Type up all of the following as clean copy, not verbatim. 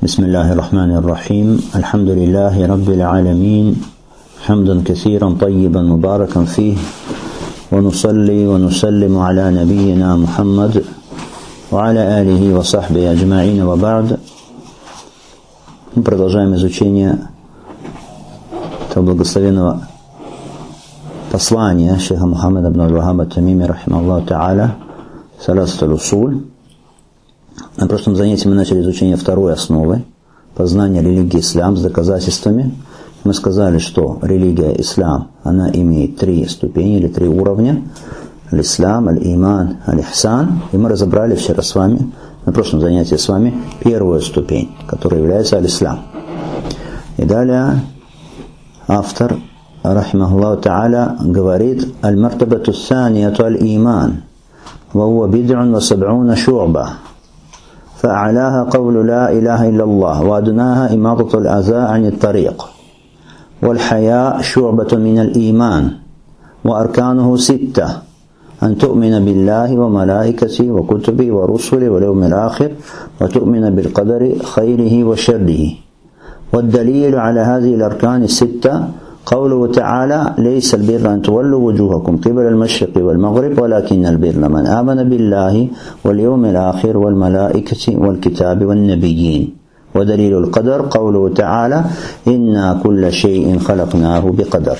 بسم الله الرحمن الرحيم الحمد لله رب العالمين حمدا كثيرا طيبا مباركا فيه ونصلي ونسلم على نبينا محمد وعلى آله وصحبه أجمعين وبعد. Мы продолжаем изучение того благословенного послания шейха Мухаммада ибн аль-Вахаба ат-Тамими рахимахуллаху та'аля Саласатуль Усуль. На прошлом занятии мы начали изучение второй основы познания религии ислам с доказательствами. Мы сказали, что религия ислам, она имеет три ступени или три уровня: аль-ислам, аль-иман, аль-ихсан. И мы разобрали вчера с вами, на прошлом занятии с вами, первую ступень, которая является аль-ислам. И далее автор рахимахуллаху та'аля говорит: аль-мартабату ссанияту аль-иман ва хуа бид'ун ва саб'уна шу'ба. فأعلاها قول لا إله إلا الله وأدناها إماطة الأذى عن الطريق والحياء شعبة من الإيمان وأركانه 6: أن تؤمن بالله وملائكته وكتبه ورسله واليوم الآخر وتؤمن بالقدر خيره وشره. والدليل على هذه الأركان 6 قوله تعالى: ليس البر أن تولوا وجوهكم قبل المشرق والمغرب ولكن البر من آمن بالله واليوم الآخر والملائكة والكتاب والنبيين. ودليل القدر قوله تعالى: إنا كل شيء خلقناه بقدر.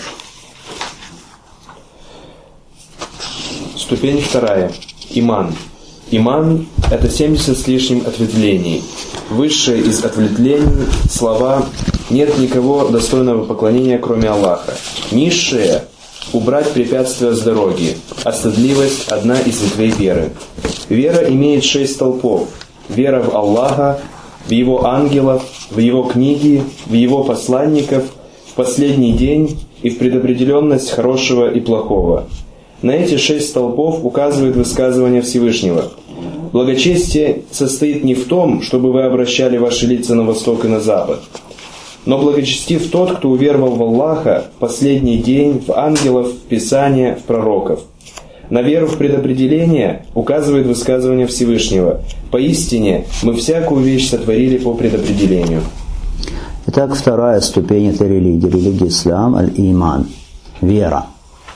Ступень вторая. Иман. Иман – это 70 с лишним ответвлений. Высшее из ответвлений – слова «нет никого достойного поклонения, кроме Аллаха». Низшее – убрать препятствия с дороги, а стыдливость – одна из ветвей веры. Вера имеет 6 столпов. Вера в Аллаха, в Его ангелов, в Его книги, в Его посланников, в последний день и в предопределенность хорошего и плохого. На эти 6 столпов указывает высказывание Всевышнего: благочестие состоит не в том, чтобы вы обращали ваши лица на восток и на запад, но благочестив тот, кто уверовал в Аллаха, в последний день, в ангелов, в Писание, в пророков. На веру в предопределение указывает высказывание Всевышнего: поистине мы всякую вещь сотворили по предопределению. Итак, вторая ступень этой религии, религия ислам, аль-иман, вера,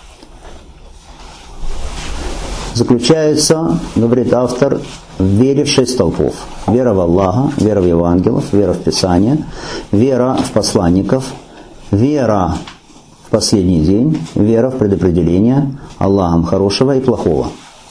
заключается, говорит автор, в вере в 6 столпов. Вера в Аллаха, вера в Его ангелов, вера в Писание, вера в посланников, вера в последний день, вера в предопределение Аллахом хорошего и плохого.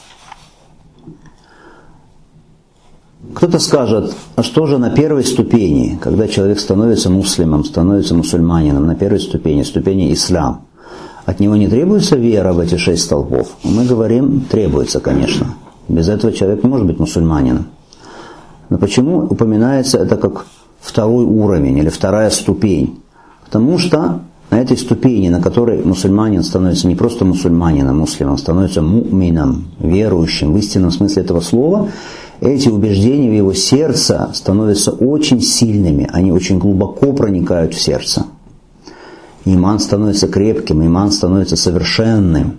Кто-то скажет: а что же на первой ступени, когда человек становится муслимом, становится мусульманином, на первой ступени, ступени ислам? От него не требуется вера в эти 6 столпов? Мы говорим, требуется, конечно. Без этого человек не может быть мусульманином. Но почему упоминается это как второй уровень или вторая ступень? Потому что на этой ступени, на которой мусульманин становится не просто мусульманином, муслимом, становится му'мином, верующим в истинном смысле этого слова, эти убеждения в его сердце становятся очень сильными, они очень глубоко проникают в сердце. Иман становится крепким, иман становится совершенным.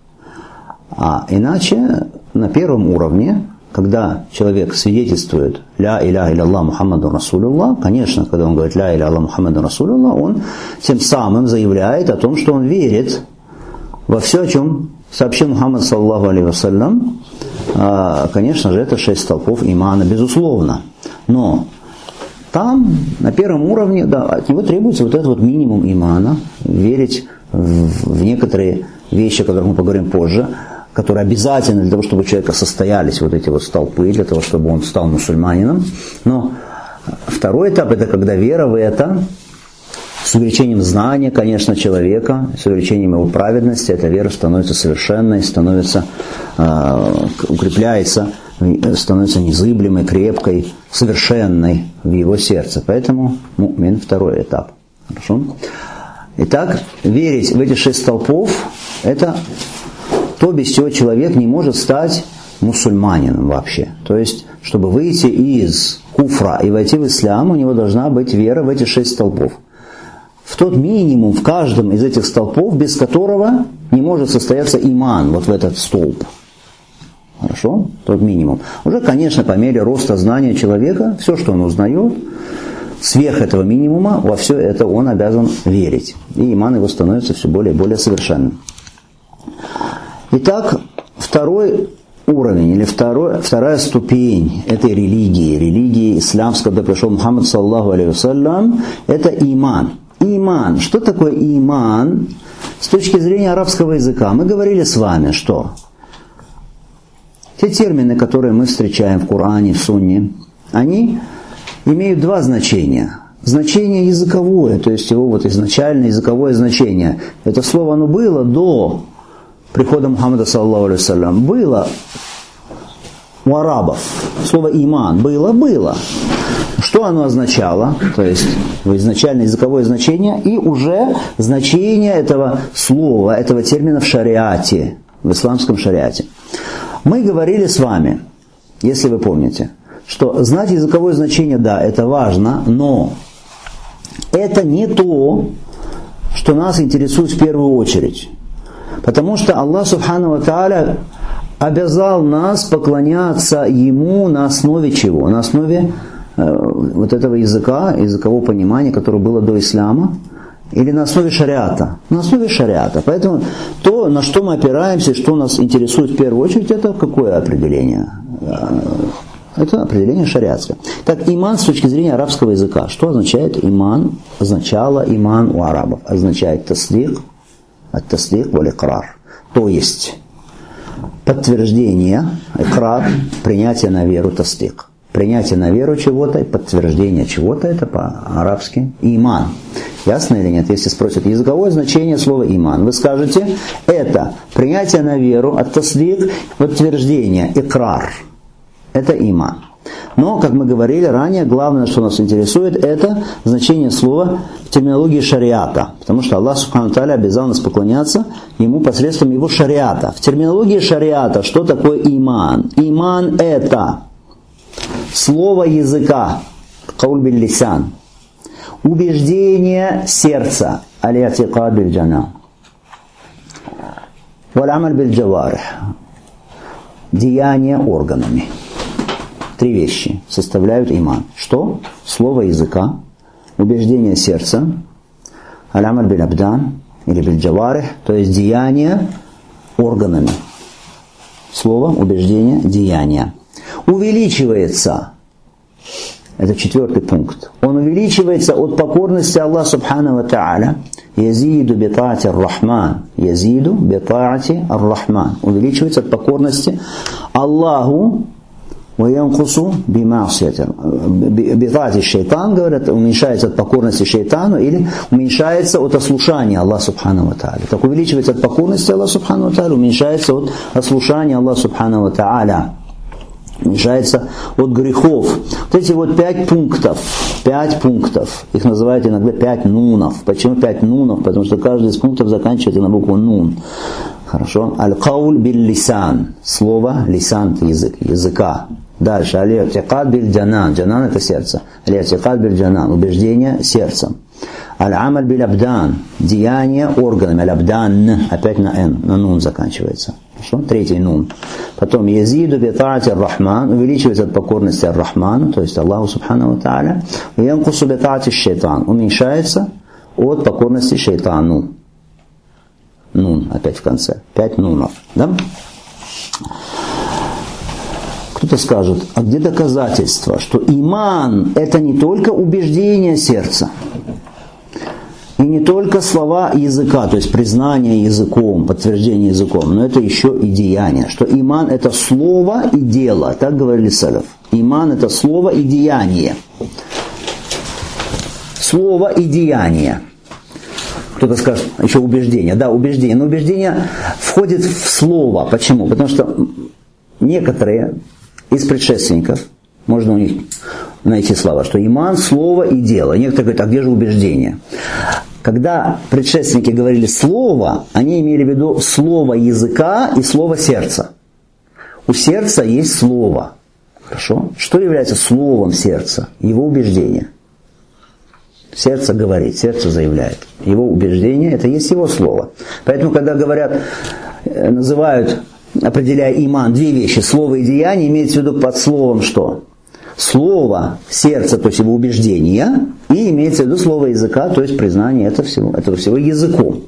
А иначе на первом уровне, когда человек свидетельствует «Ля иляха илля Мухаммаду Расулуллах», конечно, когда он говорит «Ля иляха илля Мухаммаду Расулуллах», он тем самым заявляет о том, что он верит во все, о чем сообщил Мухаммад саллаллаху алейхи вассалям. Конечно же, это 6 столпов имана, безусловно. Но там, на первом уровне, да, от него требуется вот этот вот минимум имана, верить в некоторые вещи, о которых мы поговорим позже, которые обязательны для того, чтобы у человека состоялись вот эти вот столпы, для того, чтобы он стал мусульманином. Но второй этап – это когда вера в это, с увеличением знания, конечно, человека, с увеличением его праведности, эта вера становится совершенной, становится, укрепляется, становится незыблемой, крепкой, совершенной в его сердце. Поэтому му'мин, второй этап. Хорошо? Итак, верить в эти 6 столпов – это то, без чего человек не может стать мусульманином вообще. То есть, чтобы выйти из куфра и войти в ислам, у него должна быть вера в эти 6 столпов. В тот минимум, в каждом из этих столпов, без которого не может состояться иман, вот в этот столб. Хорошо? Тот минимум. Уже, конечно, по мере роста знания человека, все, что он узнает, сверх этого минимума во все это он обязан верить. И иман его становится все более и более совершенным. Итак, второй уровень или вторая ступень этой религии исламской, когда пришел Мухаммад саллаллаху алейхи вассалям, это иман. Иман. Что такое иман с точки зрения арабского языка? Мы говорили с вами, что те термины, которые мы встречаем в Коране, в Сунне, они имеют два значения. Значение языковое, то есть его вот изначальное языковое значение. Это слово оно было до прихода Мухаммада саллаллаху алейхи вассалям. Было у арабов. Слово иман было. Что оно означало? То есть изначальное языковое значение и уже значение этого слова, этого термина в шариате, в исламском шариате. Мы говорили с вами, если вы помните, что знать языковое значение, да, это важно, но это не то, что нас интересует в первую очередь. Потому что Аллах Субхану ва Тааля обязал нас поклоняться Ему на основе чего? На основе вот этого языка, языкового понимания, которое было до ислама, или на основе шариата? На основе шариата. Поэтому то, на что мы опираемся, что нас интересует в первую очередь, это какое определение? Это определение шариатское. Так, иман с точки зрения арабского языка. Что означает иман? Означало иман у арабов. Означает таслик, ат-таслик валь-икрар. То есть подтверждение, икрар, принятие на веру, таслик. Принятие на веру чего-то и подтверждение чего-то, это по-арабски иман. Ясно или нет? Если спросят языковое значение слова иман, вы скажете, это принятие на веру, ат-таслик, подтверждение, икрар. Это иман. Но, как мы говорили ранее, главное, что нас интересует, это значение слова в терминологии шариата. Потому что Аллах Субхану Тааля обязал нас поклоняться Ему посредством Его шариата. В терминологии шариата что такое иман? Иман это слово языка, кауль биль лисан, убеждение сердца, аль-и'тикад биль джанан, валь-амаль биль джаварих, деяние органами. Три вещи составляют иман. Что? Слово языка, убеждение сердца, аль-амаль биль абдан или биль джаварих, то есть деяние органами. Слово, убеждение, деяние. Увеличивается, это четвертый пункт, он увеличивается от покорности Аллаха Субхану ва Тааля. Язиду битаати ар-Рахман. Язиду битаати ар-Рахман. Увеличивается от покорности Аллаху. Ваянкусу бимасиятин. Битаати шайтан, говорят, уменьшается от покорности шайтану или уменьшается от ослушания Аллаха Субхану ва Тааля. Так увеличивается от покорности Аллаха Субхану ва Тааля, уменьшается от ослушания Аллаха Субхану ва Тааля. Уменьшается от грехов. Вот эти вот 5 пунктов, их называют иногда 5 нунов. Почему 5 нунов? Потому что каждый из пунктов заканчивается на букву нун. Хорошо? Аль-кауль биль-лисан. Слово, лисан – язык, языка. Дальше. Аль-и'тикад биль-джанан. Джанан – это сердце. Аль-и'тикад биль-джанан. Убеждение сердцем. Аль-амаль биль-абдан. Деяние органами. Аль-абдан. Опять на н. На нун заканчивается. Хорошо? Третий нун. Потом язиду битаати ар-Рахман. Увеличивается от покорности ар-Рахману, то есть Аллаху Субхану ва Тааля. Янкусу битаати шайтан. Уменьшается от покорности шайтану. Нун, опять в конце. 5 нунов. Да? Кто-то скажет, а где доказательства, что иман это не только убеждение сердца, и не только слова языка, то есть признание языком, подтверждение языком, но это еще и деяние. Что иман это слово и дело. Так говорили салаф. Иман это слово и деяние. Слово и деяние. Кто-то скажет, еще убеждение. Да, убеждение. Но убеждение входит в слово. Почему? Потому что некоторые из предшественников, можно у них найти слова, что иман, слово и дело. Некоторые говорят, а где же убеждение? Когда предшественники говорили слово, они имели в виду слово языка и слово сердца. У сердца есть слово. Хорошо? Что является словом сердца? Его убеждение. Сердце говорит, сердце заявляет. Его убеждение, это есть его слово. Поэтому, когда говорят, называют, определяя иман, 2 вещи, слово и деяние, имеется в виду под словом что? Слово сердца, то есть его убеждения, и имеется в виду слово языка, то есть признание этого всего языком.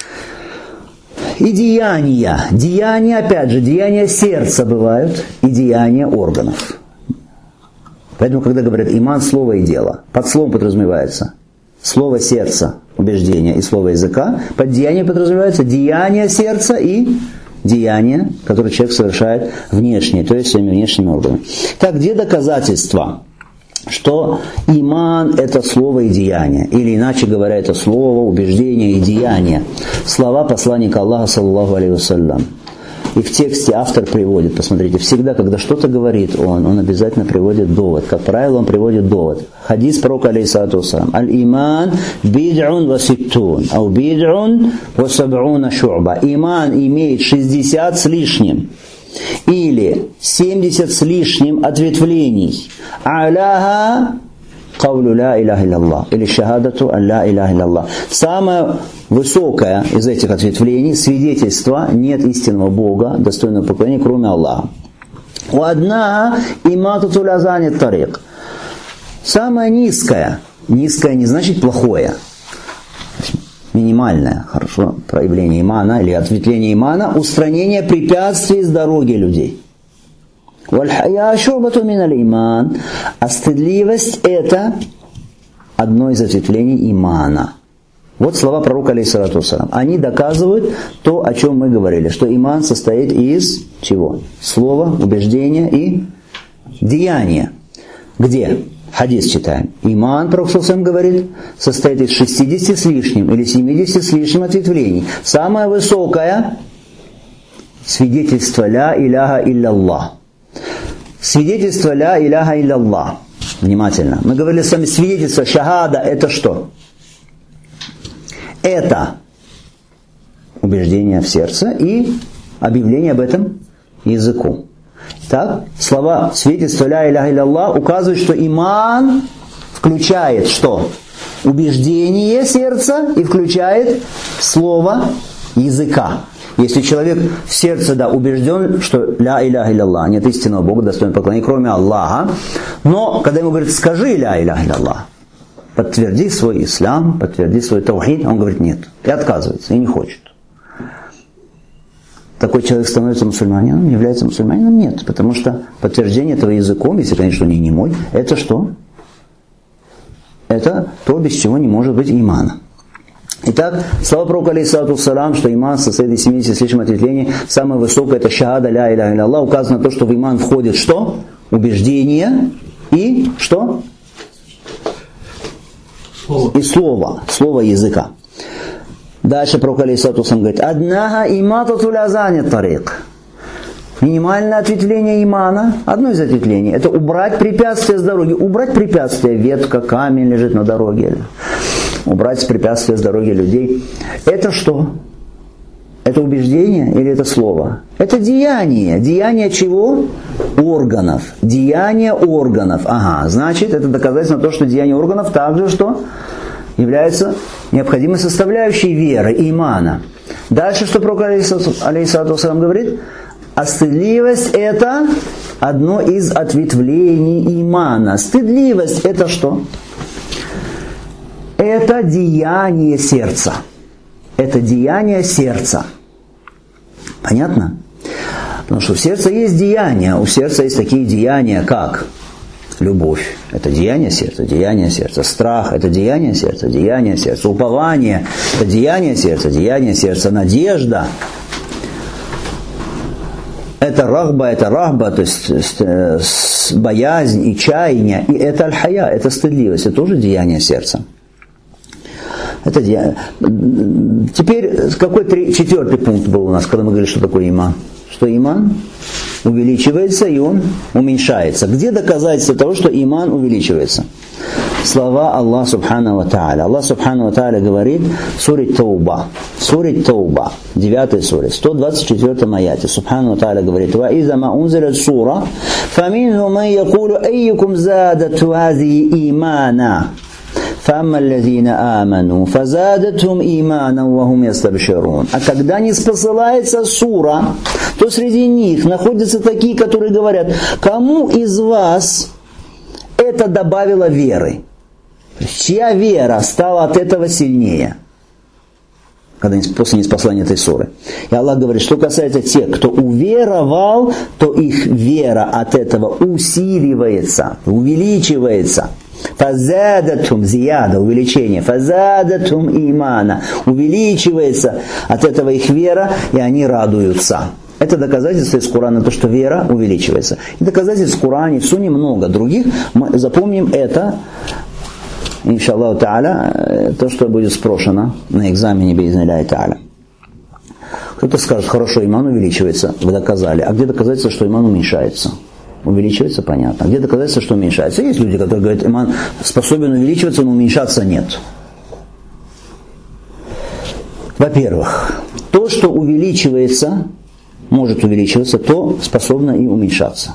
И деяния. Деяния, опять же, деяния сердца бывают, и деяния органов. Поэтому, когда говорят иман, слово и дело, под словом подразумевается слово сердца, убеждения, и слово языка, под деяние подразумевается деяния сердца и деяния, которые человек совершает внешние, то есть своими внешними органами. Так, где доказательства, что иман – это слово и деяние, или иначе говоря, это слово, убеждение и деяние? Слова посланника Аллаха, саллаллаху алейхи вассалям. И в тексте автор приводит, посмотрите, всегда, когда что-то говорит он обязательно приводит довод. Как правило, он приводит довод. Хадис пророка, алейхиссалату вассалям. Аль-иман бид'ун ва ситтун, ау бид'ун ва саб'уна шу'ба. Иман имеет 60 с лишним. Или 70 с лишним ответвлений. Аляха кавлю ла иляха илляллах. Или шахадату ла иляха илляллах. Самое высокое из этих ответвлений свидетельство: нет истинного Бога, достойного поклонения, кроме Аллаха. Одна иматату лязани тарик. Самое низкое. Низкое не значит плохое. Минимальное, хорошо, проявление имана или ответвление имана, устранение препятствий с дороги людей. А стыдливость – это одно из ответвлений имана. Вот слова пророка, алейхиссалату вассалям. Они доказывают то, о чем мы говорили, что иман состоит из чего? Слова, убеждения и деяния. Где? Хадис читаем. Иман, пророк саллаллаху говорит, состоит из 60 с лишним или 70 с лишним ответвлений. Самое высокое свидетельство ля иляха илляллах. Свидетельство ля иляха илляллах. Внимательно. Мы говорили с вами, свидетельство шахада – это что? Это убеждение в сердце и объявление об этом языком. Так, слова свидетельства ля иляха илляллах указывают, что иман включает что? Убеждение сердца и включает слово языка. Если человек в сердце, убежден, что ля иляха илляллах, нет истинного Бога, достойного поклонения, кроме Аллаха, но когда ему говорят, скажи ля иляха илляллах, подтверди свой ислам, подтверди свой таухид, он говорит нет, и отказывается, и не хочет. Такой человек становится мусульманином, является мусульманином? Нет, потому что подтверждение этого языком, если, конечно, он не немой, это что? Это то, без чего не может быть имана. Итак, слава пророка, алейхиссалату вассалям, что иман состоит из 70 с лишним ответвлений, самое высокое это шахада ля иляха илляллах, указано то, что в иман входит что? Убеждение и что? И слово языка. Дальше пророк, алейхиссалату вассалям, говорит, «Однаха иматату лязани тарик». Минимальное ответвление имана, одно из ответвлений, это убрать препятствия с дороги. Убрать препятствия, ветка, камень лежит на дороге. Убрать препятствия с дороги людей. Это что? Это убеждение или это слово? Это деяние. Деяние чего? Органов. Деяние органов. Ага, значит, это доказательство того, что деяние органов также что? Является необходимой составляющей веры, имана. Дальше, что пророк, алейхиссалату вассалям, говорит? А стыдливость – это одно из ответвлений имана. Стыдливость – это что? Это деяние сердца. Это деяние сердца. Понятно? Потому что в сердце есть деяния. У сердца есть такие деяния, как любовь. Это деяние сердца. Страх – это деяние сердца. Упование – это деяние сердца. Надежда – это рахба, то есть боязнь и чаяние. И это аль-хая, это стыдливость. Это тоже деяние сердца. Это деяние. Теперь какой четвертый пункт был у нас, когда мы говорили, что такое иман? Что иман увеличивается и он уменьшается. Где доказательство того, что иман увеличивается? Слова Аллаха Субхану ва Тааля. Аллах Субхану ва Тааля говорит в суре Тауба, 9 суре, 124 аяте. Субхану ва Тааля говорит: «Ва иза ма унзилат сура, фаминхум ман якулу айюкум задату хазиhi имана». فَأَمَّا الَّذِينَ آمَنُوا فَزَادَتْهُمْ إِيمَانًا وَهُمْ يَسْتَبْشِرُونَ. А когда не спосылается сура, то среди них находятся такие, которые говорят: кому из вас это добавило веры? Чья вера стала от этого сильнее? После ниспослания этой суры. И Аллах говорит, что касается тех, кто уверовал, то их вера от этого усиливается, увеличивается. Фазадатум зияда, увеличение. Фазадатум имана, увеличивается от этого их вера, и они радуются. Это доказательство из Корана, то, что вера увеличивается. И доказательств в Коране, в Сунне много других. Мы запомним это, иншаллаху та'аля, то, что будет спрошено на экзамене би'изни-ллахи та'аля. Кто-то скажет, хорошо, иман увеличивается, вы доказали. А где доказательство, что иман уменьшается? Увеличивается, понятно. А где доказательство, что уменьшается? Есть люди, которые говорят, иман способен увеличиваться, но уменьшаться нет. Во-первых, то, что увеличивается, может увеличиваться, то способно и уменьшаться.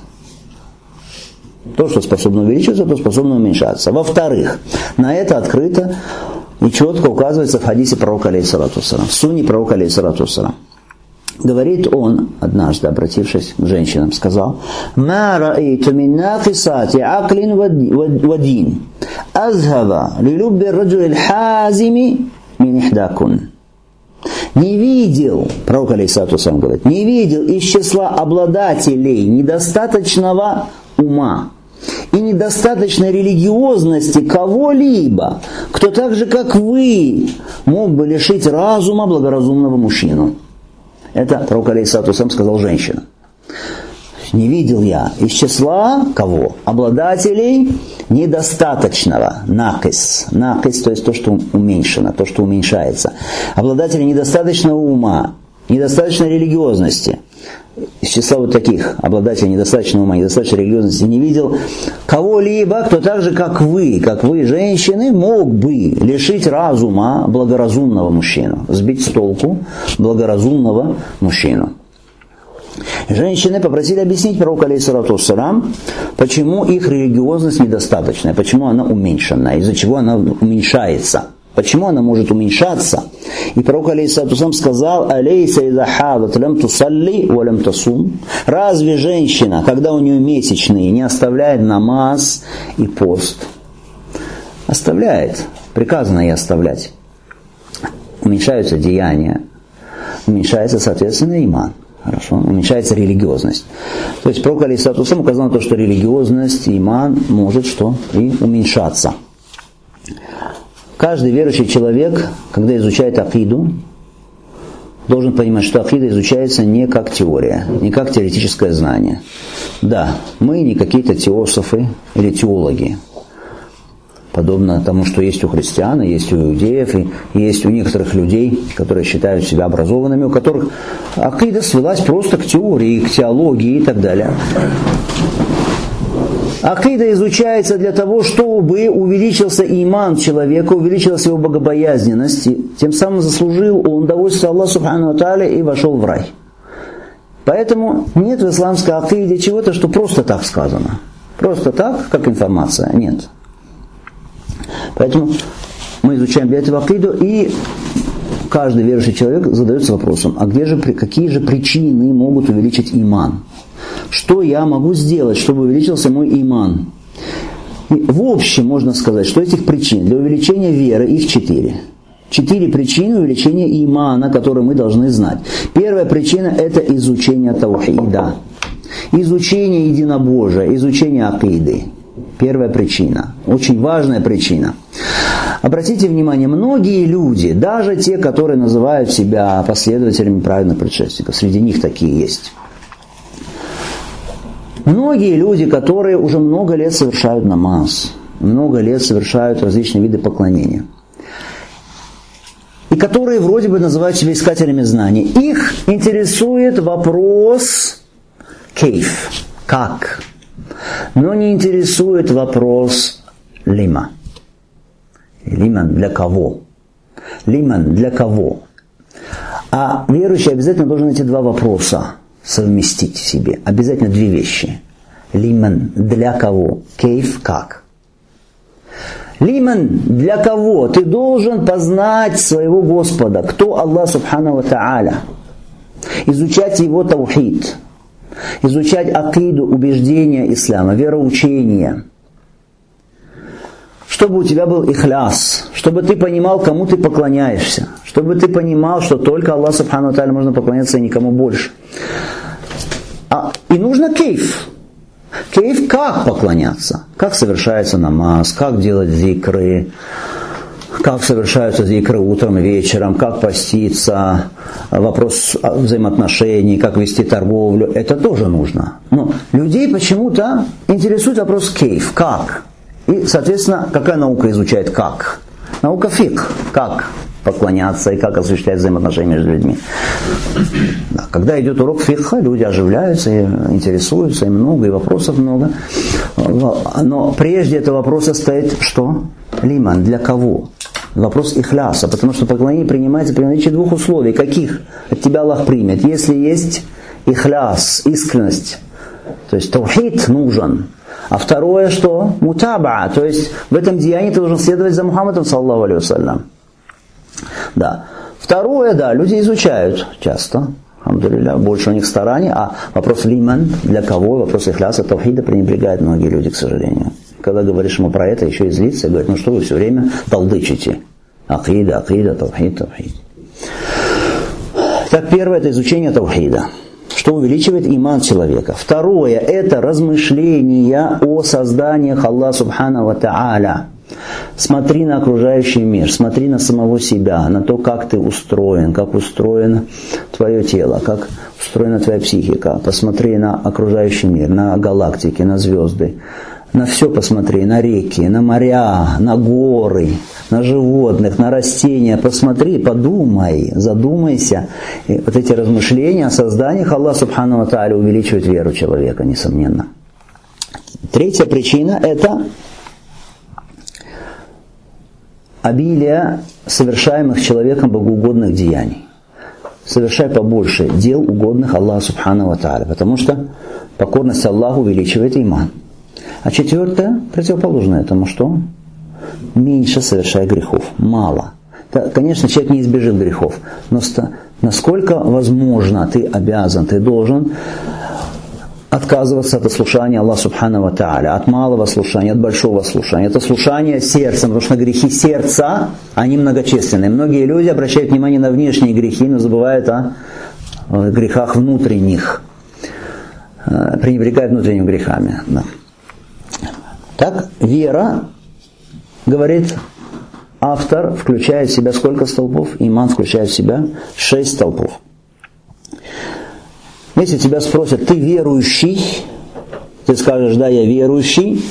То, что способно увеличиваться, то способно уменьшаться. Во-вторых, на это открыто и четко указывается в хадисе пророка алейхиссалату вассалам, в сунне пророка алейхиссалату вассалам. Говорит он, однажды обратившись к женщинам, сказал: «Ма ра'иту мин нақисати аклин ва дин, азхаба лилубби раджули л-хазими мин ихдакун». Не видел, пророк алейхиссалату вассалам говорит, не видел из числа обладателей недостаточного ума и недостаточной религиозности кого-либо, кто так же, как вы, мог бы лишить разума благоразумного мужчину. Это пророк алейхиссалату вассалам сказал женщина. Не видел я из числа кого? Обладателей недостаточного. Накис. Накис, то есть то, что уменьшено, то, что уменьшается. Обладателей недостаточного ума, недостаточной религиозности. Из числа вот таких обладателей недостаточного ума, недостаточной религиозности не видел кого-либо, кто так же, как вы, женщины, мог бы лишить разума благоразумного мужчину, сбить с толку благоразумного мужчину. Женщины попросили объяснить пророку алейхиссалату вассалам, почему их религиозность недостаточная, почему она уменьшена, из-за чего она уменьшается. Почему она может уменьшаться? И пророк алейхиссалату вассалам сказал: «Алейса иза хадат лям тусалли ва лям тасум». Разве женщина, когда у нее месячные, не оставляет намаз и пост? Оставляет. Приказано ей оставлять. Уменьшаются деяния. Уменьшается, соответственно, иман. Хорошо. Уменьшается религиозность. То есть пророк алейхиссалату вассалам указал на то, что религиозность, иман может что? И уменьшаться. Каждый верующий человек, когда изучает акиду, должен понимать, что акида изучается не как теория, не как теоретическое знание. Да, мы не какие-то теософы или теологи. Подобно тому, что есть у христиан, есть у иудеев, и есть у некоторых людей, которые считают себя образованными, у которых акида свелась просто к теории, к теологии и так далее. Акида изучается для того, чтобы увеличился иман человека, увеличилась его богобоязненность, и тем самым заслужил он удовольствие Аллаха субхану ва тааля и вошел в рай. Поэтому нет в исламской акиде чего-то, что просто так сказано. Просто так, как информация. Нет. Поэтому мы изучаем для этого акиду, и каждый верующий человек задается вопросом: а какие же причины могут увеличить иман? Что я могу сделать, чтобы увеличился мой иман? И в общем можно сказать, что этих причин для увеличения веры их 4. 4 причины увеличения имана, которые мы должны знать. Первая причина – это изучение таухида. Изучение единобожия, изучение акиды. Первая причина. Очень важная причина. Обратите внимание, многие люди, даже те, которые называют себя последователями праведных предшественников, среди них такие есть. Многие люди, которые уже много лет совершают намаз, много лет совершают различные виды поклонения, и которые вроде бы называют себя искателями знаний, их интересует вопрос кейф, как, но не интересует вопрос лима. Лиман для кого? Лиман для кого? А верующий обязательно должен эти два вопроса совместить в себе. Обязательно 2 вещи. Лиман для кого? Кейф как? Лиман для кого? Ты должен познать своего Господа. Кто Аллах субхану ва тааля? Изучать его таухид. Изучать акиду, убеждения ислама, вероучения. чтобы у тебя был ихляс, чтобы ты понимал, кому ты поклоняешься, чтобы ты понимал, что только Аллаху Субхану ва Тааля можно поклоняться и никому больше. И нужно кейф. Кейф, как поклоняться, как совершается намаз, как делать зикры, как совершаются зикры утром и вечером, как поститься, вопрос взаимоотношений, как вести торговлю, это тоже нужно. Но людей почему-то интересует вопрос кейф, как. И, соответственно, какая наука изучает как? Наука фикх, как поклоняться и как осуществлять взаимоотношения между людьми. Да, когда идет урок фикха, люди оживляются, и интересуются, и много, и вопросов много. Но прежде этого вопроса стоит что? Лиман, для кого? Вопрос ихляса, потому что поклонение принимается при наличии двух условий. Каких от тебя Аллах примет? Если есть ихляс, искренность, то есть таухид нужен. А второе что? Мутаба, то есть в этом деянии ты должен следовать за Мухаммадом, саллаллаху алейхи вассалям. Да. Второе, да, люди изучают часто, алхамдулилля, больше у них стараний, а вопрос лиман, для кого, вопрос ихляса, таухида пренебрегают многие люди, к сожалению. Когда говоришь ему про это, еще и злится, и говорит, ну что вы все время толдычите. Акида, таухид, таухид. Так, первое, это изучение таухида, что увеличивает иман человека. Второе, это размышления о созданиях Аллаха Субхану ва Тааля. Смотри на окружающий мир, смотри на самого себя, на то, как ты устроен, как устроено твое тело, как устроена твоя психика. Посмотри на окружающий мир, на галактики, на звезды. На все посмотри, на реки, на моря, на горы, на животных, на растения. Посмотри, подумай, задумайся. И вот эти размышления о созданиях Аллаха Субхану ва Тааля увеличивают веру человека, несомненно. Третья причина – это обилие совершаемых человеком богоугодных деяний. Совершай побольше дел, угодных Аллаху Субхану ва Тааля, потому что покорность Аллаху увеличивает иман. А четвертое, противоположное этому, что? Меньше совершай грехов, мало. Да, конечно, человек не избежит грехов, но насколько возможно ты обязан, ты должен отказываться от слушания Аллаха Субхану ва Тааля, от малого слушания, от большого слушания. Это слушание сердцем, потому что грехи сердца, они многочисленные. Многие люди обращают внимание на внешние грехи, но забывают о грехах внутренних, пренебрегают внутренними грехами. Да. Так, вера, говорит автор, включает в себя сколько столпов? Иман включает в себя 6 столпов. Если тебя спросят, ты верующий, ты скажешь, да, я верующий,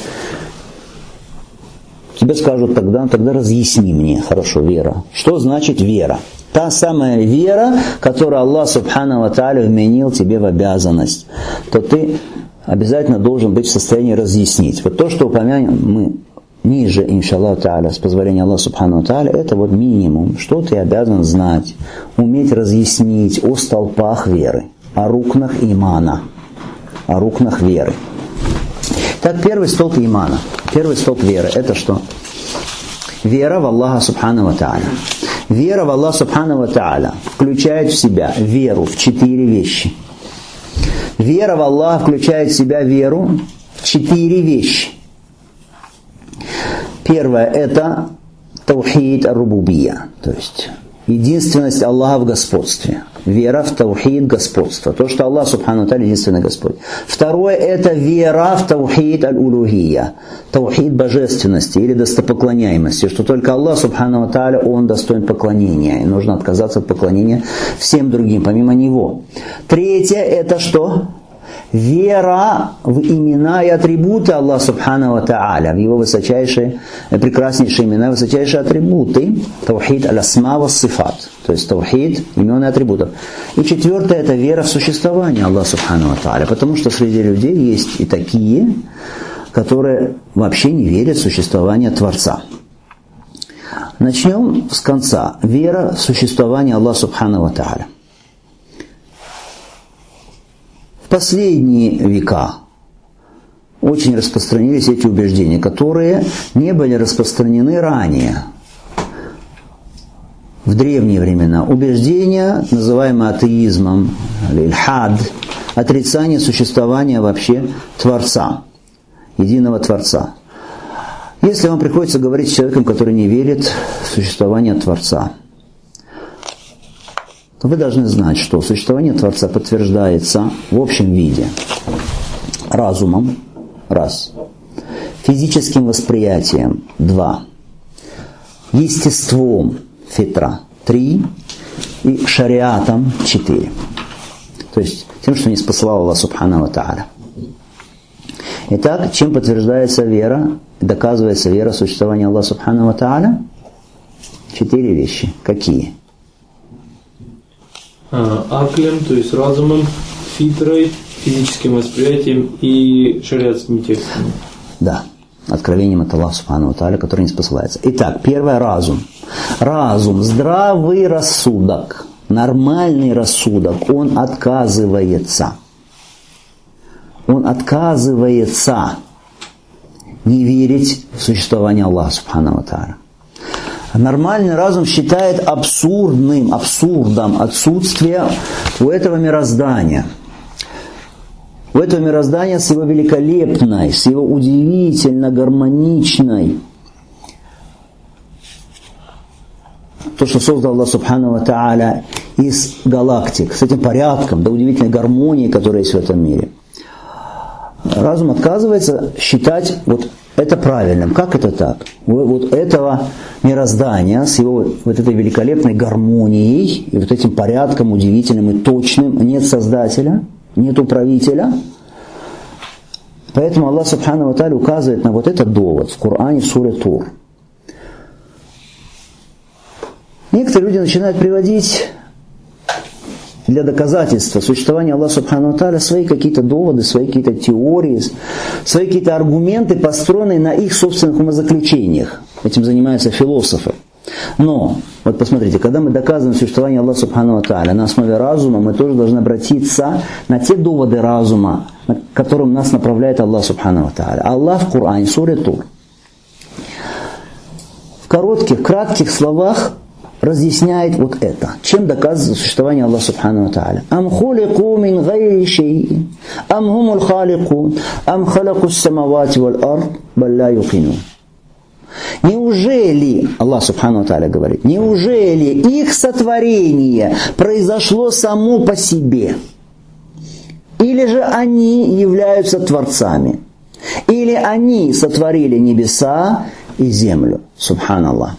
тебе скажут, тогда разъясни мне, хорошо, вера. Что значит вера? Та самая вера, которую Аллах Субхану ва Тааля вменил тебе в обязанность, то ты обязательно должен быть в состоянии разъяснить. Вот то, что упомянем мы ниже, иншаллах Тааля, с позволения Аллаха Субхану ва Тааля, это вот минимум, что ты обязан знать, уметь разъяснить о столпах веры, о рукнах имана, о рукнах веры. Так, первый столб имана, первый столб веры, это что? Вера в Аллаха Субхану ва Тааля. Вера в Аллаха Субхану ва Тааля включает в себя веру в 4 вещи. Вера в Аллаха включает в себя веру в 4 вещи. Первое – это таухид ар-рубубия, то есть единственность Аллаха в господстве. Вера в таухид господства, то, что Аллах Субхану Тааля единственный Господь. Второе – это вера в таухид аль-улухия, таухид божественности или достопоклоняемости, что только Аллах Субхану Тааля, Он достоин поклонения, и нужно отказаться от поклонения всем другим, помимо Него. Третье – это что? Вера в имена и атрибуты Аллаха Субхану Тааля, в Его высочайшие, прекраснейшие имена, высочайшие атрибуты, таухид аль-асма ва сифат, то есть таухид имен и атрибутов. И четвертое – это вера в существование Аллаха Субхану Тааля, потому что среди людей есть и такие, которые вообще не верят в существование Творца. Начнем с конца. Вера в существование Аллаха Субхану Тааля. В последние века очень распространились эти убеждения, которые не были распространены ранее. В древние времена убеждения, называемые атеизмом, иль-хад, отрицание существования вообще Творца, единого Творца. Если вам приходится говорить с человеком, который не верит в существование Творца, то вы должны знать, что существование Творца подтверждается в общем виде разумом, раз, физическим восприятием, два, естеством, фитра, три, и шариатом, четыре. То есть тем, что не спасал Аллах Субхану ва Тааля. Итак, чем подтверждается вера, доказывается вера существования Аллаха Субхану ва Тааля? Четыре вещи. Какие? Аклем, то есть разумом, фитрой, физическим восприятием и шариатскими текстами. Да, откровением от Аллаха Субхану ва Тааля, который не спосылается. Итак, первое – разум. Разум, здравый рассудок, нормальный рассудок, он отказывается. Он отказывается не верить в существование Аллаха Субхану ва Тааля. Нормальный разум считает абсурдом отсутствие у этого мироздания. У этого мироздания с его великолепной, с его удивительно гармоничной, то, что создал Аллах Субхану ва Тааля из галактик, с этим порядком, до удивительной гармонии, которая есть в этом мире. Разум отказывается считать вот это правильным. Как это так? Вот этого мироздания с его вот этой великолепной гармонией и вот этим порядком удивительным и точным нет создателя, нет управителя. Поэтому Аллах Субхану ва Тааля указывает на вот этот довод в Коране в суре Тур. Некоторые люди начинают приводить для доказательства существования Аллаха Субхану ва Тааля свои какие-то доводы, свои какие-то теории, свои какие-то аргументы, построенные на их собственных умозаключениях. Этим занимаются философы. Но, вот посмотрите, когда мы доказываем существование Аллаха Субхану ва Тааля на основе разума, мы тоже должны обратиться на те доводы разума, к которым нас направляет Аллах Субхану ва Тааля. Аллах в Коране, в суре Тур, в кратких словах разъясняет вот это. Чем доказывает существование Аллаха Субхану ва Тааля? Ам хулику мин гайри шейин, ам хумул халикун, ам халаку ас-самавати валь ард, баль ла юкинун. Неужели, Аллах Субхану ва Тааля говорит, неужели их сотворение произошло само по себе? Или же они являются творцами? Или они сотворили небеса и землю? Субханаллах.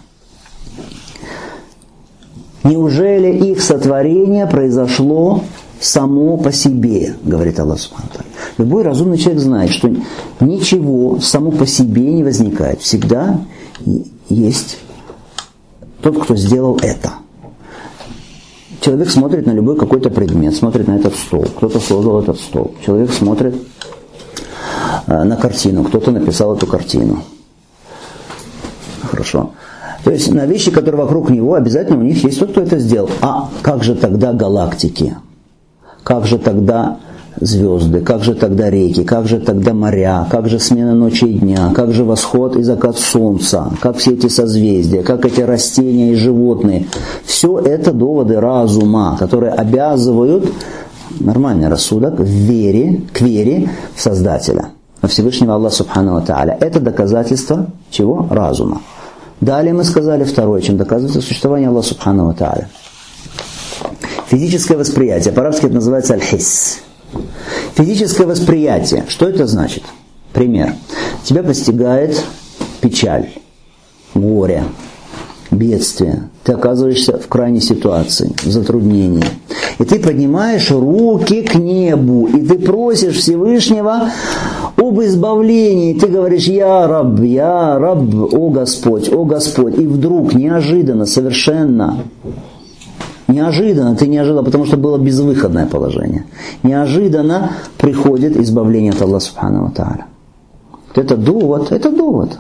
Неужели их сотворение произошло само по себе, говорит Аллах Субхану ва Тааля. Любой разумный человек знает, что ничего само по себе не возникает. Всегда есть тот, кто сделал это. Человек смотрит на любой какой-то предмет, смотрит на этот стол. Кто-то создал этот стол. Человек смотрит на картину, кто-то написал эту картину. Хорошо. То есть на вещи, которые вокруг него, обязательно у них есть тот, кто это сделал. А как же тогда галактики? Как же тогда звезды? Как же тогда реки? Как же тогда моря? Как же смена ночи и дня? Как же восход и закат солнца? Как все эти созвездия? Как эти растения и животные? Все это доводы разума, которые обязывают нормальный рассудок к вере в Создателя, во Всевышнего Аллаха Субхану ва Тааля. Это доказательство чего? Разума. Далее мы сказали второе, чем доказывается существование Аллаха Субхану ва Тааля. Физическое восприятие. По-арабски это называется аль-хисс. Физическое восприятие. Что это значит? Пример. Тебя постигает печаль, горе, бедствие. Ты оказываешься в крайней ситуации, в затруднении. И ты поднимаешь руки к небу, и ты просишь Всевышнего об избавлении. Ты говоришь: я раб, о Господь, о Господь. И вдруг, неожиданно, совершенно неожиданно, ты не ожидал, потому что было безвыходное положение. Неожиданно приходит избавление от Аллаха Субхану ва Тааля. Это довод, это довод.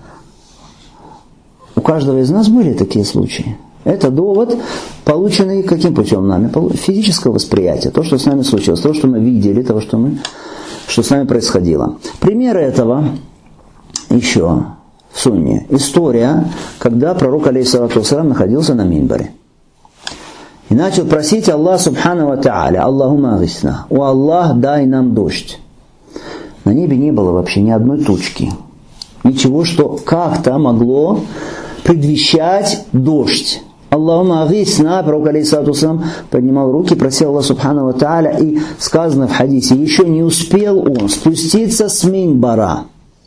У каждого из нас были такие случаи. Это довод, полученный каким путем нами? Физическое восприятие. То, что с нами случилось, то, что мы видели, то, что с нами происходило. Примеры этого еще в Сунне. История, когда пророк алейхиссалату вассалям находился на минбаре. И начал просить Аллах Субхану ва Тааля: Аллахумма агисна, о Аллах, дай нам дождь. На небе не было вообще ни одной тучки. Ничего, что как-то могло предвещать дождь. Аллахумма агисна, пророк алейхиссалату вассалам поднимал руки, просил Аллах субхану ва тааля, и сказано в хадисе, еще не успел он спуститься с минбара,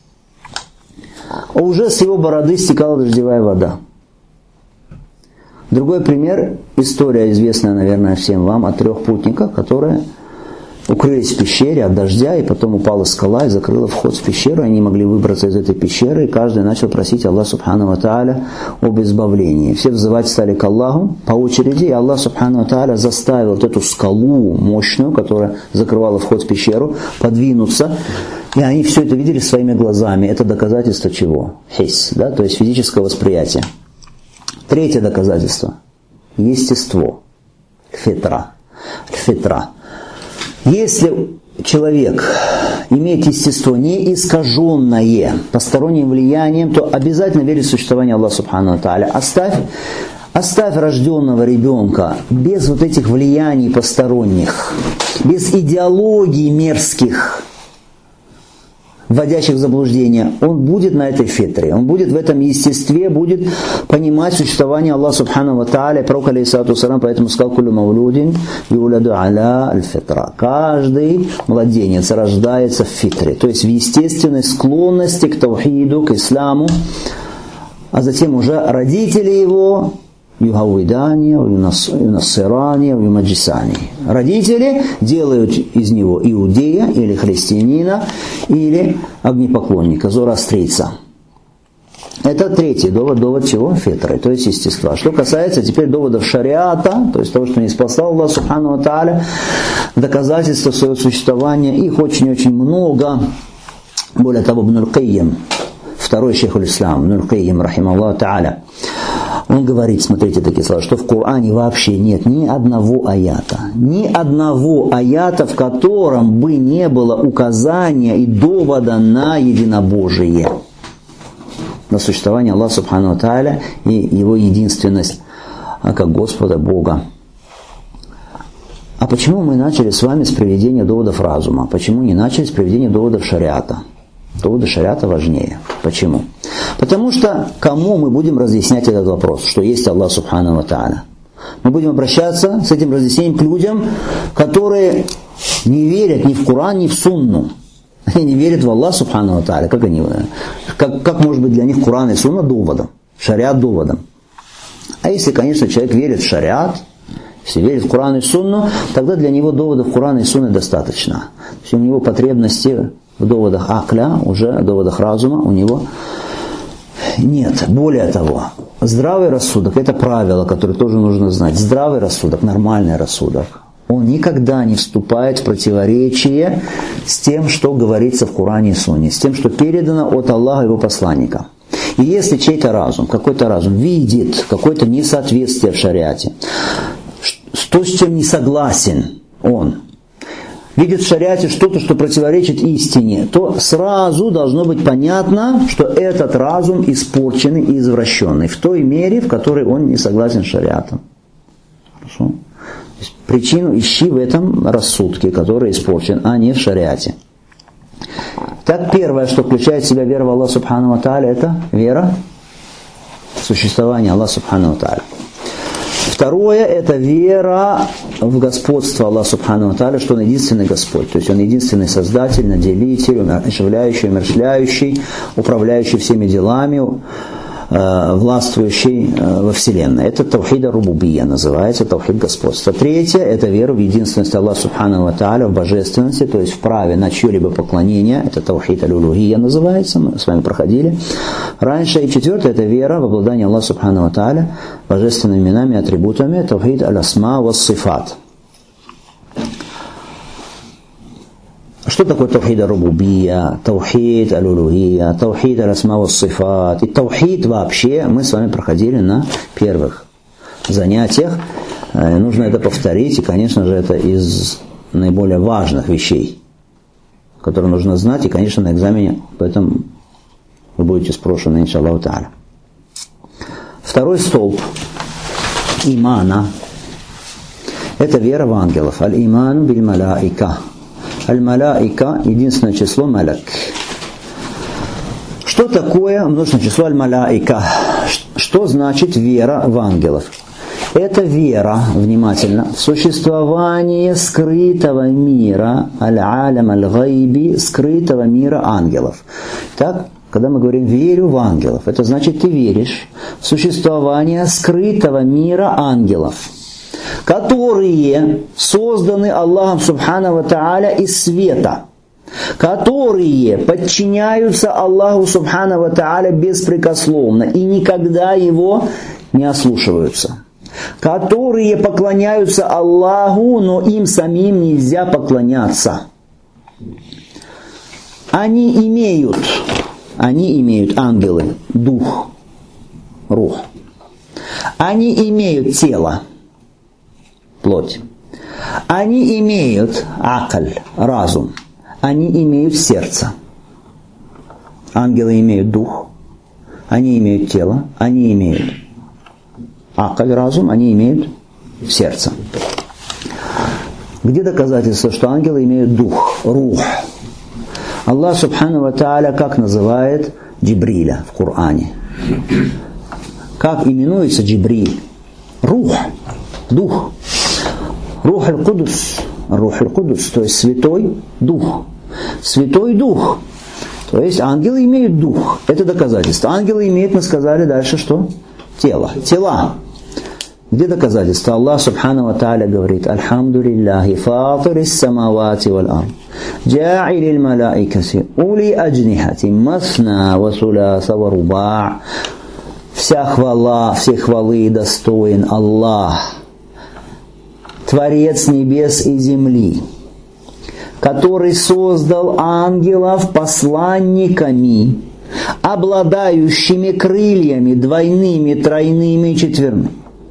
а уже с его бороды стекала дождевая вода. Другой пример, история известная, наверное, всем вам, о 3 путниках, которые укрылись в пещере от дождя, и потом упала скала и закрыла вход в пещеру, они не могли выбраться из этой пещеры, и каждый начал просить Аллаха субхану ва тааля об избавлении. Все взывать стали к Аллаху по очереди, и Аллах субхану ва тааля заставил вот эту скалу мощную, которая закрывала вход в пещеру, подвинуться, и они все это видели своими глазами. Это доказательство чего? Хис, да, то есть физическое восприятие. Третье доказательство – естество, фитра. Если человек имеет естество не искаженное посторонним влиянием, то обязательно верит в существование Аллаха субхану ва тааля. Оставь рожденного ребенка без вот этих влияний посторонних, без идеологий мерзких, вводящих в заблуждение, он будет на этой фитре, он будет в этом естестве, будет понимать существование Аллаха субхану ва тааля. Пророк алейхиссалату вассалам поэтому сказал: «Куллю маулудин юладу аля аль-фитра». Каждый младенец рождается в фитре, то есть в естественной склонности к таухиду, к исламу, а затем уже родители его юхаввидания, юнассирания, юмаджисания. Родители делают из него иудея или христианина, или огнепоклонника, зороастрийца. Это третий довод чего? Фитры, то есть естества. Что касается теперь доводов шариата, то есть того, что не спасал Аллах субхану ва тааля, доказательства своего существования, их очень-очень много. Более того, Ибн аль-Каййим, второй шейх аль-Ислам, Ибн аль-Каййим, рахималлаху тааля, он говорит, смотрите такие слова, что в Коране вообще нет ни одного аята, в котором бы не было указания и довода на единобожие, на существование Аллаха субхану ва тааля и его единственность как Господа Бога. А почему мы начали с вами с приведения доводов разума? Почему не начали с приведения доводов шариата? Доводы шариата важнее. Почему? Потому что кому мы будем разъяснять этот вопрос, что есть Аллах субхану ва тааля? Мы будем обращаться с этим разъяснением к людям, которые не верят ни в Коран, ни в Сунну. Они не верят в Аллах субхану ва тааля. Как может быть для них Коран и Сунна доводом? Шариат доводом. А если, конечно, человек верит в шариат, если верит в Коран и Сунну, тогда для него доводов Корана и Сунны достаточно. То есть у него потребности в доводах акля, уже в доводах разума у него нет. Более того, здравый рассудок – это правило, которое тоже нужно знать. Здравый рассудок, нормальный рассудок, он никогда не вступает в противоречие с тем, что говорится в Коране и Сунне, с тем, что передано от Аллаха и его посланника. И если чей-то разум, какой-то разум видит какое-то несоответствие в шариате, то, с чем не согласен он, видит в шариате что-то, что противоречит истине, то сразу должно быть понятно, что этот разум испорченный и извращенный в той мере, в которой он не согласен с шариатом. Хорошо? То есть причину ищи в этом рассудке, который испорчен, а не в шариате. Так, первое, что включает в себя вера в Аллаха субхану ва тааля, это вера в существование Аллаха субхану ва тааля. Второе – это вера в господство Аллаха субхану ва тааля, что Он единственный Господь. То есть Он единственный Создатель, Наделитель, оживляющий, умерщвляющий, управляющий всеми делами, властвующий во Вселенной. Это тавхид ар-рубубия, называется тавхид господства. Третье – это вера в единственность Аллаха субхану ва тааля, в божественности, то есть в праве на чье-либо поклонение. Это тавхид аль-улухия называется, мы с вами проходили раньше. И четвертое – это вера в обладание Аллаха субхану ва тааля божественными именами и атрибутами, тавхид аль-асма ва-сифат. Что такое тавхид ар-рубубия, тавхид аль-улухия, тавхид аль-асма ва-сифат? И тавхид вообще мы с вами проходили на первых занятиях. Нужно это повторить, и, конечно же, это из наиболее важных вещей, которые нужно знать, и, конечно, на экзамене поэтому вы будете спрошены, иншаллаху тааля. Второй столб имана – это вера в ангелов. Аль-иману биль-малаика. Аль-малаика – единственное число маляк. Что такое множественное число аль-маляика? Что значит вера в ангелов? Это вера, внимательно, в существование скрытого мира, аль-алям аль-гайби, скрытого мира ангелов. Так, когда мы говорим «верю в ангелов», это значит, ты веришь в существование скрытого мира ангелов, которые созданы Аллахом Субхану ва Тааля из света, которые подчиняются Аллаху Субхану ва Тааля беспрекословно и никогда его не ослушиваются, которые поклоняются Аллаху, но им самим нельзя поклоняться. Они имеют, ангелы, дух, рух. Они имеют тело, плоть. Они имеют акль, разум. Они имеют сердце. Ангелы имеют дух, они имеют тело, они имеют акль, разум, они имеют сердце. Где доказательство, что ангелы имеют дух, рух? Аллах Субхану ва Тааля как называет Джибриля в Коране? Как именуется Джибриль? Рух, дух. Рух аль-Кудус, то есть Святой Дух. Святой Дух. То есть ангелы имеют дух. Это доказательство. Ангелы имеют, мы сказали дальше, что? Тело. Тела. Где доказательство? Аллах Субхану ва Тааля говорит: «Альхамду лиллахи фатирис самавати валь ард, джа'илил малаикати, ули аджнихати, масна ва суляса ва руба'». Вся хвала, все хвалы достоин Аллах, Творец небес и земли, который создал ангелов посланниками, обладающими крыльями двойными, тройными, четверными.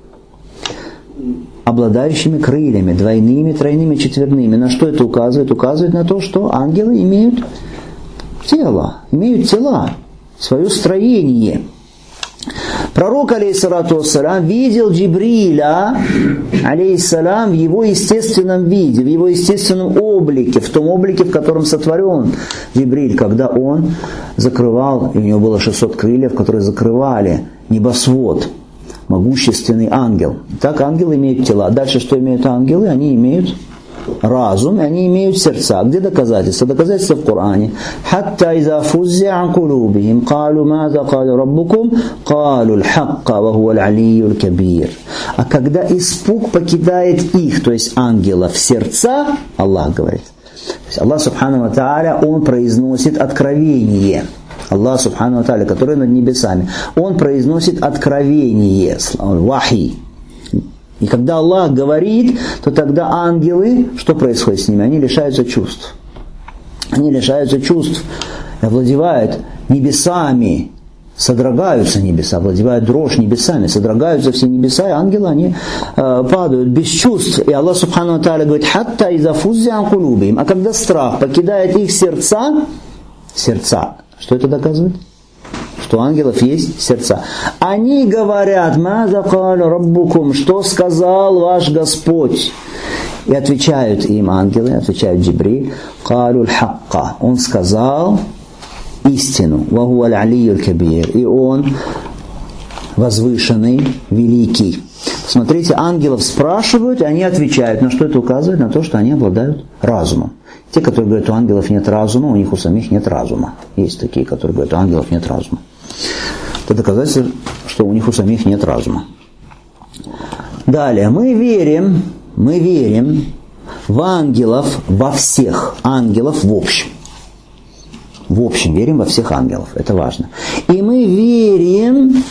Обладающими крыльями двойными, тройными, четверными. На что это указывает? Указывает на то, что ангелы имеют тело, имеют тела, свое строение. Пророк, алейхиссалату вассалям, видел Джибриля, алейхиссалам, в его естественном виде, в его естественном облике, в том облике, в котором сотворен Джибриль, когда он закрывал, и у него было 600 крыльев, которые закрывали небосвод, могущественный ангел. Так ангелы имеют тела. Дальше что имеют ангелы? Они имеют разум, и они имеют сердца. Где доказательства? Доказательства в Коране. «Хатта иза фуззи'а ан кулубихим, калу маза каля раббукум, калу л-хакка, ва хуа л-алийю л-кабир». А когда испуг покидает их, то есть ангелов, сердца, Аллах говорит. То есть Аллах Субхану ва Тааля, Он произносит откровение. Аллах Субхану ва Тааля, который над небесами, Он произносит откровение, вахи. И когда Аллах говорит, то тогда ангелы, что происходит с ними? Они лишаются чувств. Они лишаются чувств, овладевают небесами, содрогаются небеса, овладевают дрожь небесами, содрогаются все небеса, и ангелы, они падают без чувств. И Аллах Субхану ва Тааля говорит: «Хатта иза фуззи'а ан кулубихим». А когда страх покидает их сердца, что это доказывает? Что у ангелов есть сердца. Они говорят: «Маза каля раббукум», что сказал ваш Господь? И отвечают им ангелы, отвечают Джибриль: «Калю л-хакка», он сказал истину, «Ва хуа л-алийю л-кабир», и он возвышенный, великий. Смотрите, ангелов спрашивают, и они отвечают. На что это указывает? На то, что они обладают разумом. Те, которые говорят, у ангелов нет разума, у них у самих нет разума. Есть такие, которые говорят, у ангелов нет разума. Это доказательство, что у них у самих нет разума. Далее, мы верим в ангелов, во всех ангелов в общем. В общем, верим во всех ангелов, это важно. И мы верим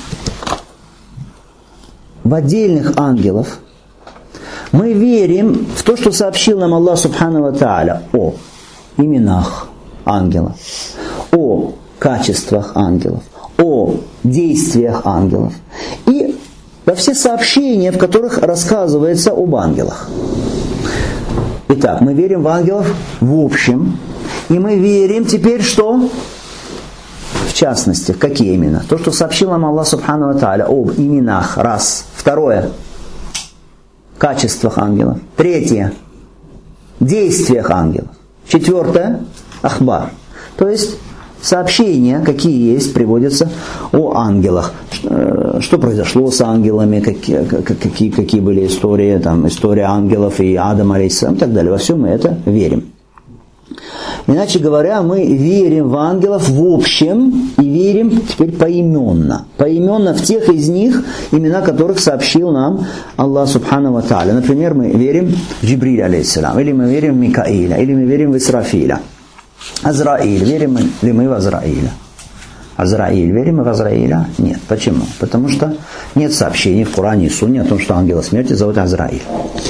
в отдельных ангелов. Мы верим в то, что сообщил нам Аллах Субхану ва Тааля о именах ангелов, о качествах ангелов, о действиях ангелов и во все сообщения, в которых рассказывается об ангелах. Итак, мы верим в ангелов в общем, и мы верим теперь что? В частности, в какие имена? То, что сообщил нам Аллах Субхану ва Тааля об именах, раз. Второе, качествах ангелов. Третье, действиях ангелов. Четвертое, ахбар. То есть Сообщения, какие есть, приводятся о ангелах. Что произошло с ангелами, какие были истории, там, история ангелов и Адама, алейхиссалам, и так далее. Во всем мы это верим. Иначе говоря, мы верим в ангелов в общем и верим теперь поименно. Поименно в тех из них, имена которых сообщил нам Аллах Субхану ва Тааля. Например, мы верим в Джибриля, алейхиссалам, или мы верим в Микаиля, или мы верим в Исрафиля. Азраиль. Верим ли мы в Азраиля? Азраиль. Верим мы в Азраиля? Нет. Почему? Потому что нет сообщений в Коране и Сунне о том, что ангела смерти зовут Азраиль.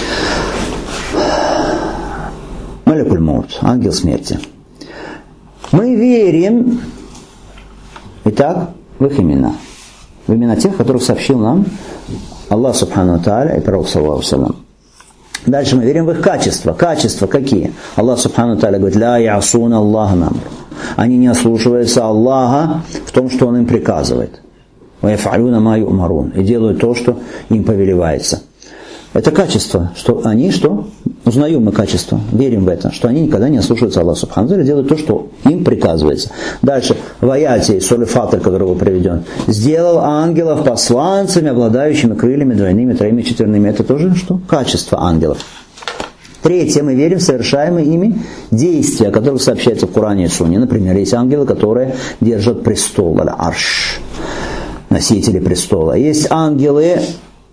Малякуль Маут. Ангел смерти. Мы верим, итак, в их имена. В имена тех, которых сообщил нам Аллах Субхану ва Тааля и Пророк саллаллаху алейхи ва саллям. Дальше мы верим в их качества. Качества какие? Аллах Субхану ва Тааля говорит: «Ля ясуна Аллаха намр». Они не ослушиваются Аллаха в том, что Он им приказывает. «Ва яф'алюна ма ю'марун». И делают то, что им повелевается. Это качество, что они что? Узнаем мы качество, верим в это, что они никогда не ослушаются Аллаха Субхану ва Тааля, делают то, что им приказывается. Дальше, в аяте, солифатр, который был приведен, сделал ангелов посланцами, обладающими крыльями двойными, троими, четверными. Это тоже что? Качество ангелов. Третье, мы верим в совершаемые ими действия, о которых сообщается в Коране и Сунне. Например, есть ангелы, которые держат престол, арш, носители престола. Есть ангелы,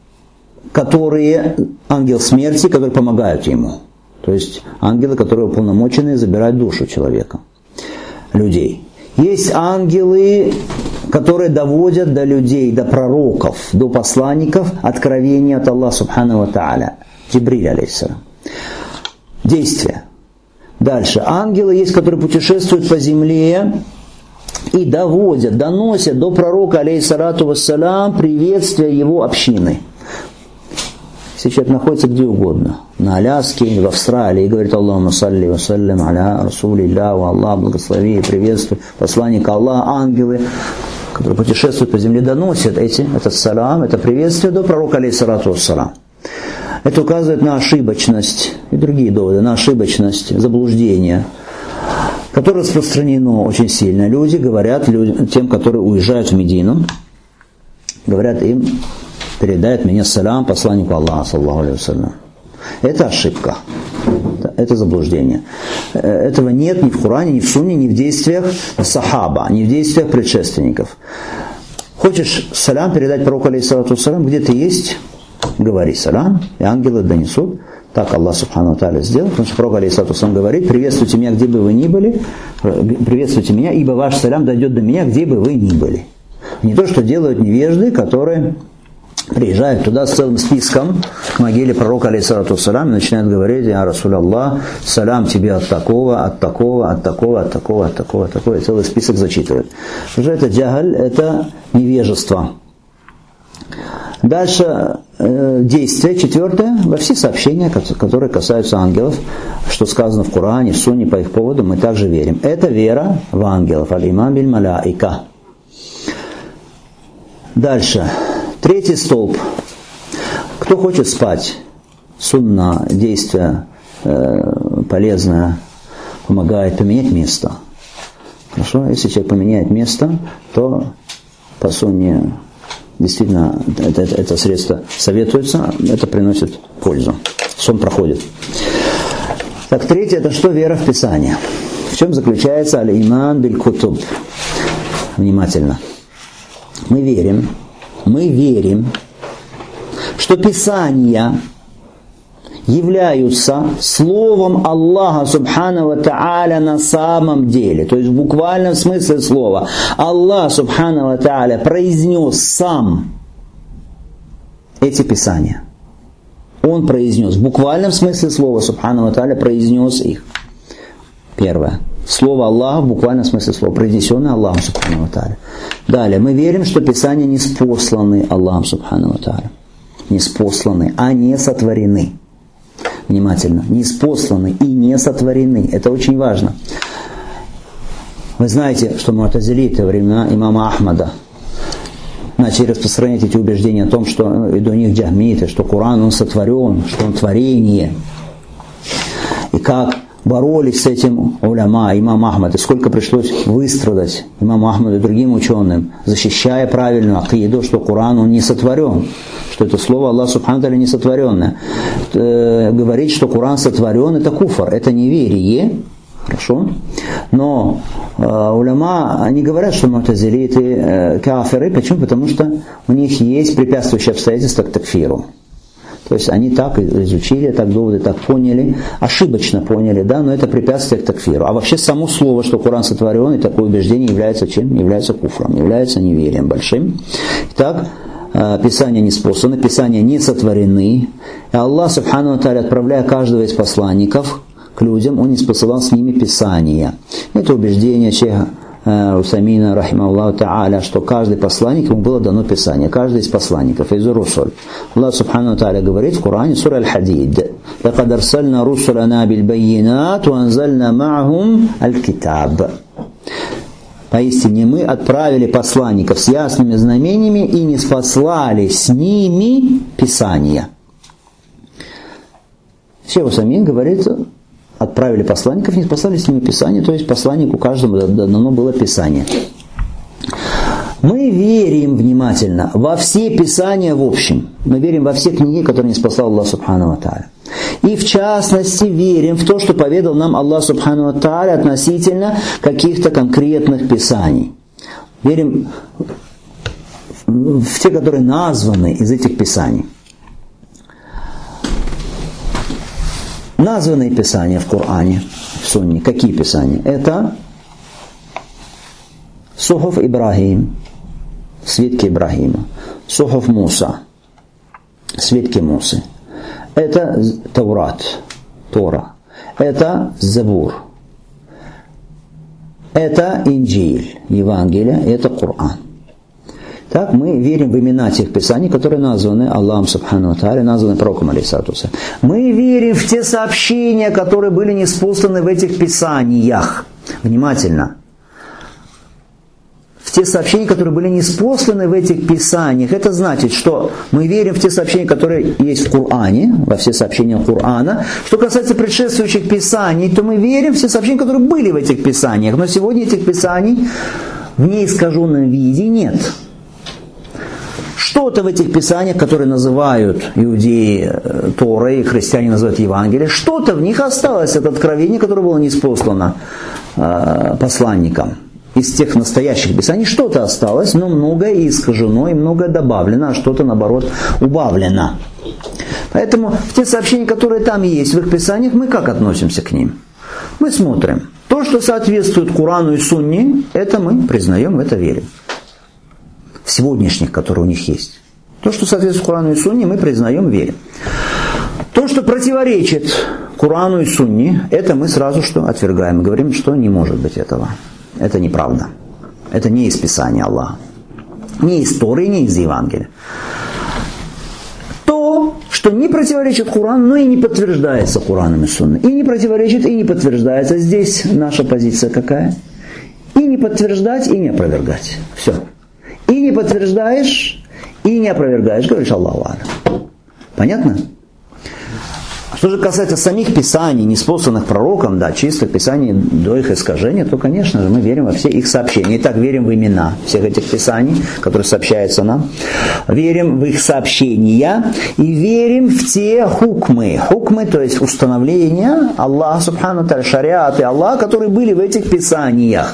ангел смерти, которые помогают ему. То есть ангелы, которые уполномочены забирать душу человека, людей. Есть ангелы, которые доводят до людей, до пророков, до посланников откровения от Аллаха Субхану ва Тааля. Джибриль, алейхиссалам. Действия. Дальше. Ангелы есть, которые путешествуют по земле и доносят до пророка, алейхиссалату вассалям, приветствие его общины. Если человек находится где угодно, на Аляске или в Австралии, и говорит: Аллахумма салли ва саллим аля расулилля, ва Аллах благослови и приветствуй посланника Аллаха, ангелы, которые путешествуют по земле, доносят этот салам, это приветствие до пророка, алейхиссалату вассалям. Это указывает на ошибочность и другие доводы, на ошибочность, заблуждение, которое распространено очень сильно. Люди говорят тем, которые уезжают в Медину, говорят им: передает мне салям посланнику Аллаха, саллаллаху алейхи ва саллям. Это ошибка, это заблуждение. Этого нет ни в Коране, ни в Сунне, ни в действиях сахаба, ни в действиях предшественников. Хочешь салям передать пророку, алейхиссалату вассалям, где ты есть, говори салям, и ангелы донесут. Так Аллах Субхану ва Тааля сделал, потому что пророк, алейхиссалату вассалям, говорит: приветствуйте меня, где бы вы ни были, приветствуйте меня, ибо ваш салям дойдет до меня, где бы вы ни были. Не то, что делают невежды, которые приезжают туда с целым списком к могиле пророка, алейхиссалату вассалям, и начинают говорить: «Я Расуль Аллах, салям тебе от такого, от такого, от такого, от такого, от такого, от такого», и целый список зачитывают. Уже это джагаль, это невежество. Дальше действие, четвертое, во все сообщения, которые касаются ангелов, что сказано в Коране, в Сунне по их поводу, мы также верим. Это вера в ангелов, аль-иман биль маляика. Дальше. Третий столб. Кто хочет спать? Сунна, действие полезное, помогает поменять место. Хорошо? Если человек поменяет место, то по сунне действительно это средство советуется, это приносит пользу. Сон проходит. Так, третье, это что? Вера в Писание. В чем заключается аль-иман биль кутуб? Внимательно. Мы верим, что Писания являются словом Аллаха Субхану ва Тааля на самом деле. То есть в буквальном смысле слова. Аллах Субхану ва Тааля произнес сам эти Писания. Он произнес, в буквальном смысле слова Субхану ва Тааля произнес их. Первое. Слово Аллаха в буквальном смысле слова, произнесенное Аллахом Субхану ва Тааля. Далее, мы верим, что Писания не спосланы Аллахом Субхану ва Тааля. Не спосланы, а не сотворены. Внимательно. Не спосланы и не сотворены. Это очень важно. Вы знаете, что му'тазилиты во времена имама Ахмада начали распространять эти убеждения о том, что и до них джахмиты, что Коран он сотворен, что он творение. И как боролись с этим уляма, имам Ахмад, и сколько пришлось выстрадать имаму Ахмаду и другим ученым, защищая правильную акиду, что Коран, он не сотворен, что это слово Аллах Субхану Тааля не сотворенное. Говорить, что Коран сотворен, это куфр, это неверие, хорошо? Но уляма, они говорят, что му'тазилиты кафиры, почему? Потому что у них есть препятствующие обстоятельства к такфиру. То есть они так изучили, так доводы, так поняли, ошибочно поняли, да, но это препятствие к такфиру. А вообще само слово, что Коран сотворен, и такое убеждение является чем? Является куфром, является неверием большим. Итак, Писания не спосланы, Писания не сотворены. И Аллах, Субхану ва Тааля, отправляя каждого из посланников к людям, Он не спосылал с ними Писания. Это убеждение шейха Усамина, рахимахуллаху та'аля, что каждый посланник, ему было дано Писание, каждый из посланников, из русуль. Аллах Субхану та'аля говорит в Коране, сура Аль-Хадид: «Лакад арсальна русулана биль-баййинат ва анзальна ма'ахум аль-китаб». Поистине мы отправили посланников с ясными знамениями и не спаслали с ними Писания. Шейх Усамин говорит, отправили посланников, не спаслали с ними Писание, то есть посланнику каждому дано было Писание. Мы верим внимательно во все Писания в общем. Мы верим во все книги, которые не спасал Аллах Субхану ва Тааля. И в частности верим в то, что поведал нам Аллах Субхану ва Тааля относительно каких-то конкретных Писаний. Верим в те, которые названы из этих Писаний. Названные Писания в Коране, в Сунне. Какие Писания? Это Сухуф Ибрахим, свитки Ибрахима. Сухуф Муса, свитки Мусы. Это Таурат, Тора. Это Забур. Это Инджиль, Евангелие. Это Коран. Так мы верим в имена тех Писаний, которые названы Аллахом Субхану ва Тааля, названы пророком алейхиссалату вассалям. Мы верим в те сообщения, которые были ниспосланы в этих Писаниях. Внимательно. В те сообщения, которые были ниспосланы в этих Писаниях. Это значит, что мы верим в те сообщения, которые есть в Коране, во все сообщения Корана. Что касается предшествующих Писаний, то мы верим в те сообщения, которые были в этих Писаниях. Но сегодня этих Писаний в неискаженном виде нет. Что-то в этих Писаниях, которые называют иудеи Торой, христиане называют Евангелие, что-то в них осталось от откровения, которое было ниспослано посланникам. Из тех настоящих Писаний что-то осталось, но многое искажено и многое добавлено, а что-то, наоборот, убавлено. Поэтому в те сообщения, которые там есть в их Писаниях, мы как относимся к ним? Мы смотрим. То, что соответствует Корану и Сунне, это мы признаем, в это верим. Сегодняшних, которые у них есть. То, что соответствует Корану и Сунне, мы признаем, верим. То, что противоречит Корану и Сунне, это мы сразу что отвергаем. Говорим, что не может быть этого. Это неправда. Это не из Писания Аллаха. Не из Торы, не из Евангелия. То, что не противоречит Корану, но и не подтверждается Кораном и Сунной. И не противоречит, и не подтверждается. Здесь наша позиция какая? И не подтверждать, и не опровергать. Все. И не подтверждаешь, и не опровергаешь. Говоришь Аллаху а'лям. Понятно? Что же касается самих Писаний, неспосланных пророкам, да, чистых Писаний до их искажения, то, конечно же, мы верим во все их сообщения. Итак, верим в имена всех этих Писаний, которые сообщаются нам. Верим в их сообщения и верим в те хукмы. Хукмы, то есть установления Аллаха, Субхану ва Тааля, шариаты Аллаха, которые были в этих Писаниях.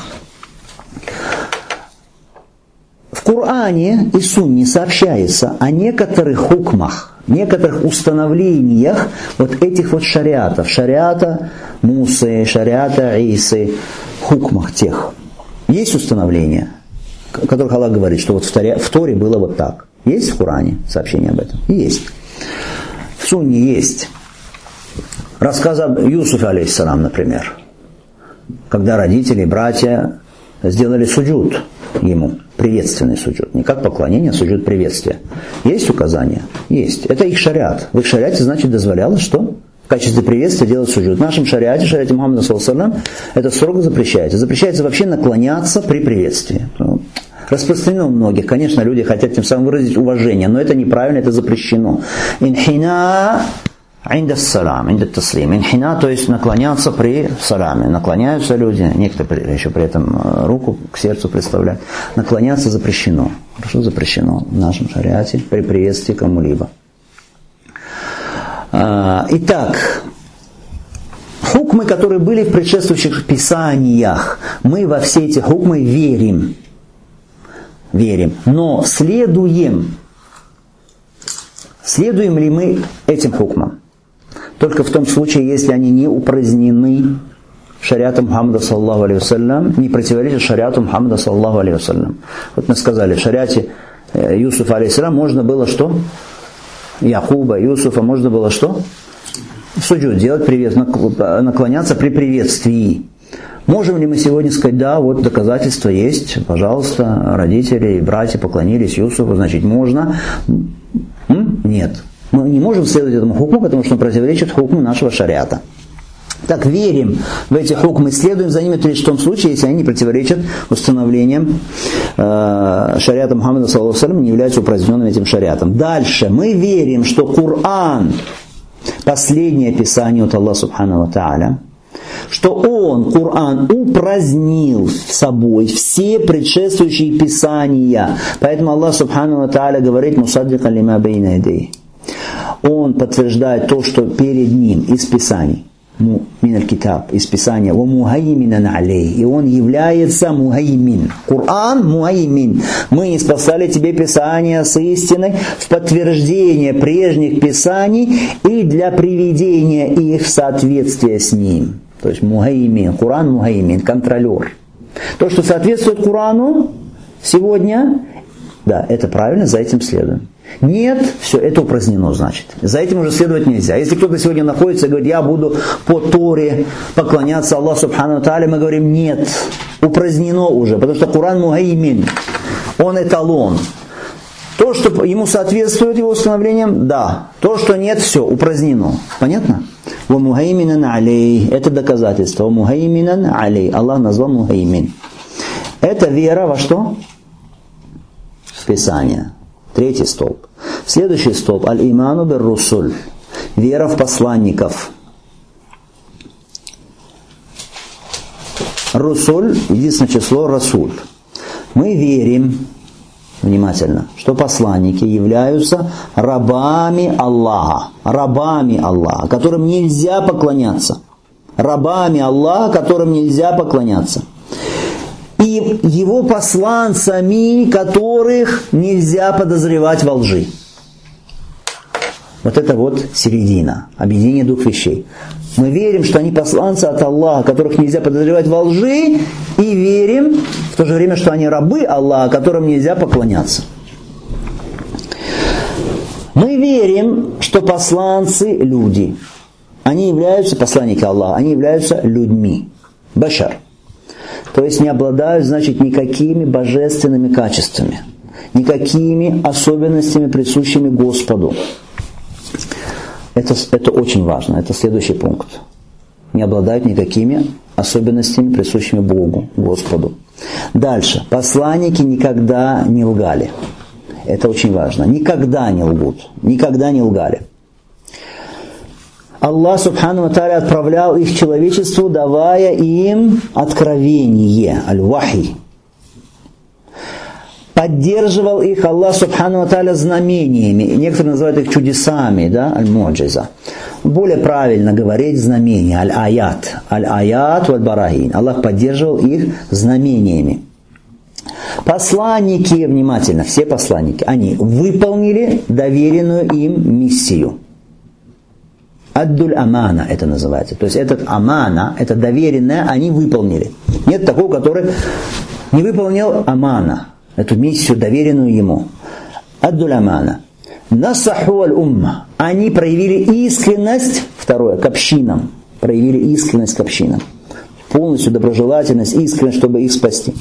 В Коране и Сунне сообщается о некоторых хукмах, некоторых установлениях вот этих вот шариатов. Шариата Мусы, шариата Исы, хукмах тех. Есть установления, о которых Аллах говорит, что вот в Торе было вот так. Есть в Коране сообщение об этом? Есть. В Сунне есть. Рассказ об Юсуфе, алейхиссалам, например. Когда родители, братья сделали суджуд ему, приветственный суджуд. Не как поклонение, а суджуд приветствия. Есть указания? Есть. Это их шариат. В их шариате, значит, дозволялось, что? В качестве приветствия делать суджуд. В нашем шариате, шариате Мухаммада саллаллаху алейхи ва саллям, это строго запрещается. Запрещается вообще наклоняться при приветствии. Распространено у многих. Конечно, люди хотят тем самым выразить уважение, но это неправильно, это запрещено. Инхина Инда салам, инда таслим. Инхина, то есть наклоняться при саламе. Наклоняются люди, некоторые еще при этом руку к сердцу представляют. Наклоняться запрещено. Хорошо, запрещено в нашем шариате при приветствии кому-либо. Итак, хукмы, которые были в предшествующих писаниях, мы во все эти хукмы верим. Но следуем ли мы этим хукмам? Только в том случае, если они не упразднены шариатом Мухаммада саллаллаху алейхи вассалям, не противоречат шариату Мухаммада саллаллаху алейхи вассалям. Вот мы сказали, в шариате Юсуфа алейхиссалям можно было что? Якуба, Юсуфа можно было что? Суджуд делать, наклоняться при приветствии. Можем ли мы сегодня сказать, да, вот доказательства есть, пожалуйста, родители и братья поклонились Юсуфу, значит можно? Нет. Мы не можем следовать этому хукму, потому что он противоречит хукму нашего шариата. Так, верим в эти хукмы, следуем за ними лишь в том случае, если они не противоречат установлениям шариата Мухаммада саллаллаху алейхи вассалям, не являются упраздненным этим шариатом. Дальше. Мы верим, что Коран, последнее писание от Аллаха субхану ва тааля, что он, Коран, упразднил собой все предшествующие писания. Поэтому Аллах субхану ва тааля говорит: «Мусаддикан лима бейна ядейхи». Он подтверждает то, что перед ним из писаний. Мин аль-китаб, из писания. «Ва мухайминан алей». И он является мухаймин. Коран мухаймин. Мы ниспослали тебе писания с истиной в подтверждение прежних писаний и для приведения их в соответствие с ним. То есть мухаймин. Коран мухаймин. Контролер. То, что соответствует Корану сегодня, да, это правильно, за этим следуем. Нет, все, это упразднено, значит. За этим уже следовать нельзя. Если кто-то сегодня находится и говорит: я буду по Торе поклоняться Аллаху субхану ва тааля, мы говорим: нет, упразднено уже, потому что Коран мухаймин, он эталон. То, что ему соответствует его установлениям, да. То, что нет, все, упразднено. Понятно? «Ва мухайминан алей» – это доказательство. «Ва мухайминан алей» – Аллах назвал мухаймин. Это вера во что? В Писание. Третий столб. Следующий столб. Аль-иману бир-русуль. Вера в посланников. Русуль, единственное число расуль. Мы верим, внимательно, что посланники являются рабами Аллаха. Рабами Аллаха, которым нельзя поклоняться. Рабами Аллаха, которым нельзя поклоняться. И его посланцами, которых нельзя подозревать во лжи. Вот это вот середина, объединение двух вещей. Мы верим, что они посланцы от Аллаха, которых нельзя подозревать во лжи, и верим в то же время, что они рабы Аллаха, которым нельзя поклоняться. Мы верим, что посланцы – люди. Они являются, посланники Аллаха, они являются людьми. Башар. То есть не обладают, значит, никакими божественными качествами, никакими особенностями, присущими Господу. Это очень важно, это следующий пункт. Не обладают никакими особенностями, присущими Богу, Господу. Дальше. Посланники никогда не лгали. Это очень важно. Никогда не лгут. Никогда не лгали. Аллах субхану ва тааля отправлял их человечеству, давая им откровение, аль-вахи. Поддерживал их Аллах субхану ва тааля знамениями. Некоторые называют их чудесами, да, аль-муджиза. Более правильно говорить знамения, аль-аят. Аль-аят валь-барахин. Аллах поддерживал их знамениями. Посланники, внимательно, все посланники, они выполнили доверенную им миссию. Аддуль амана это называется. То есть этот амана, это доверенное, они выполнили. Нет такого, который не выполнил амана, эту миссию, доверенную ему. Аддуль амана. Насаху аль-умма. Они проявили искренность, второе, к общинам. Проявили искренность к общинам. Полностью доброжелательность, искренность, чтобы их спасти.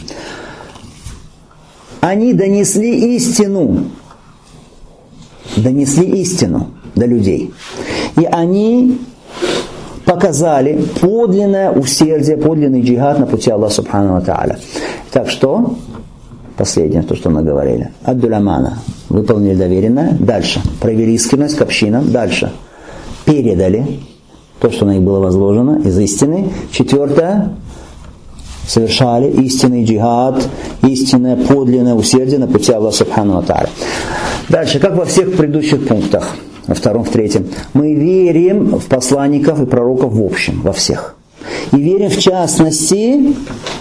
Они донесли истину. Донесли истину до людей. И они показали подлинное усердие, подлинный джихад на пути Аллаха субхану ва тааля. Так что, последнее, то, что мы говорили. Аддуль амана. Выполнили доверенное. Дальше. Проявили искренность к общинам. Дальше. передали то, что на них было возложено из истины. 4. Совершали истинный джихад, истинное подлинное усердие на пути Аллаха Субхану ва Тааля. Дальше, как во всех предыдущих пунктах, во 2, в 3, мы верим в посланников и пророков в общем, во всех. И верим в частности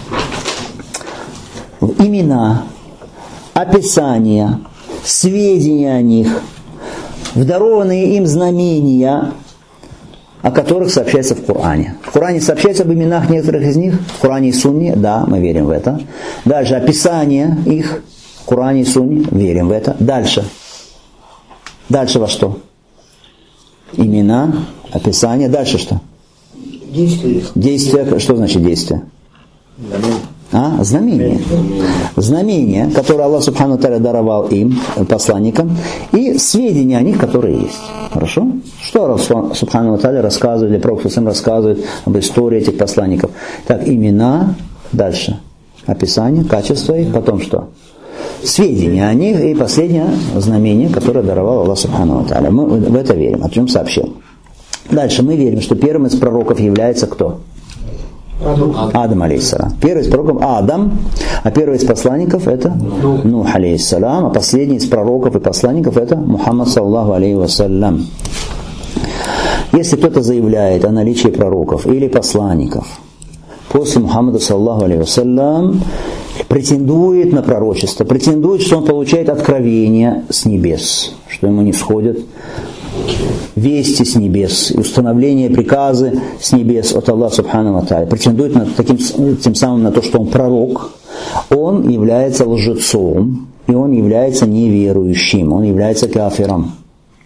в имена, описания, сведения о них, в дарованные им знамения, о которых сообщается в Коране. В Коране сообщается об именах некоторых из них, в Коране и Сунне, да, мы верим в это. Дальше описание их, в Коране и Сунне, верим в это. Дальше. Дальше во что? Имена, описание. Дальше что? Действие. Действие. Что значит действие? Знамение. Знамение, которое Аллах Субхану Тааля даровал им, посланникам, и сведения о них, которые есть. Хорошо? Что Аллах Субхану Тааля рассказывает, или Пророк сам рассказывает об истории этих посланников? Так, имена, дальше. Описание, качество их, потом что? Сведения о них, и последнее знамение, которое даровал Аллах Субхану Тааля. Мы в это верим, о чем сообщил. Дальше мы верим, что первым из пророков является кто? Адам, алейхиссалам. Первый из пророков Адам, а первый из посланников это Нух, алейхиссалам, а последний из пророков и посланников это Мухаммад, саллаллаху алейхи вассалям. Если кто-то заявляет о наличии пророков или посланников после Мухаммада, саллаллаху алейхи вассалям, претендует на пророчество, претендует, что он получает откровение с небес, что ему не всходят вести с небес, установление приказы с небес от Аллаха Субхану ва Тааля, претендует тем самым на то, что он пророк, он является лжецом, и он является неверующим, он является кафиром.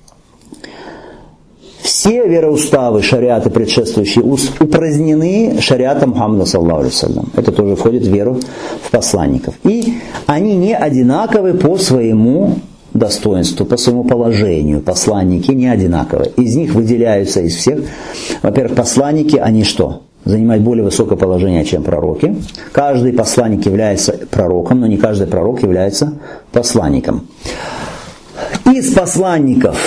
Все вероуставы, шариаты предшествующие упразднены шариатом Мухаммада, саллаллаху алейхи вассалям. Это тоже входит в веру в посланников. И они не одинаковы по своему достоинству, по своему положению. Посланники не одинаковые. Из них выделяются из всех. Во-первых, посланники, они что? Занимают более высокое положение, чем пророки. Каждый посланник является пророком, но не каждый пророк является посланником. Из посланников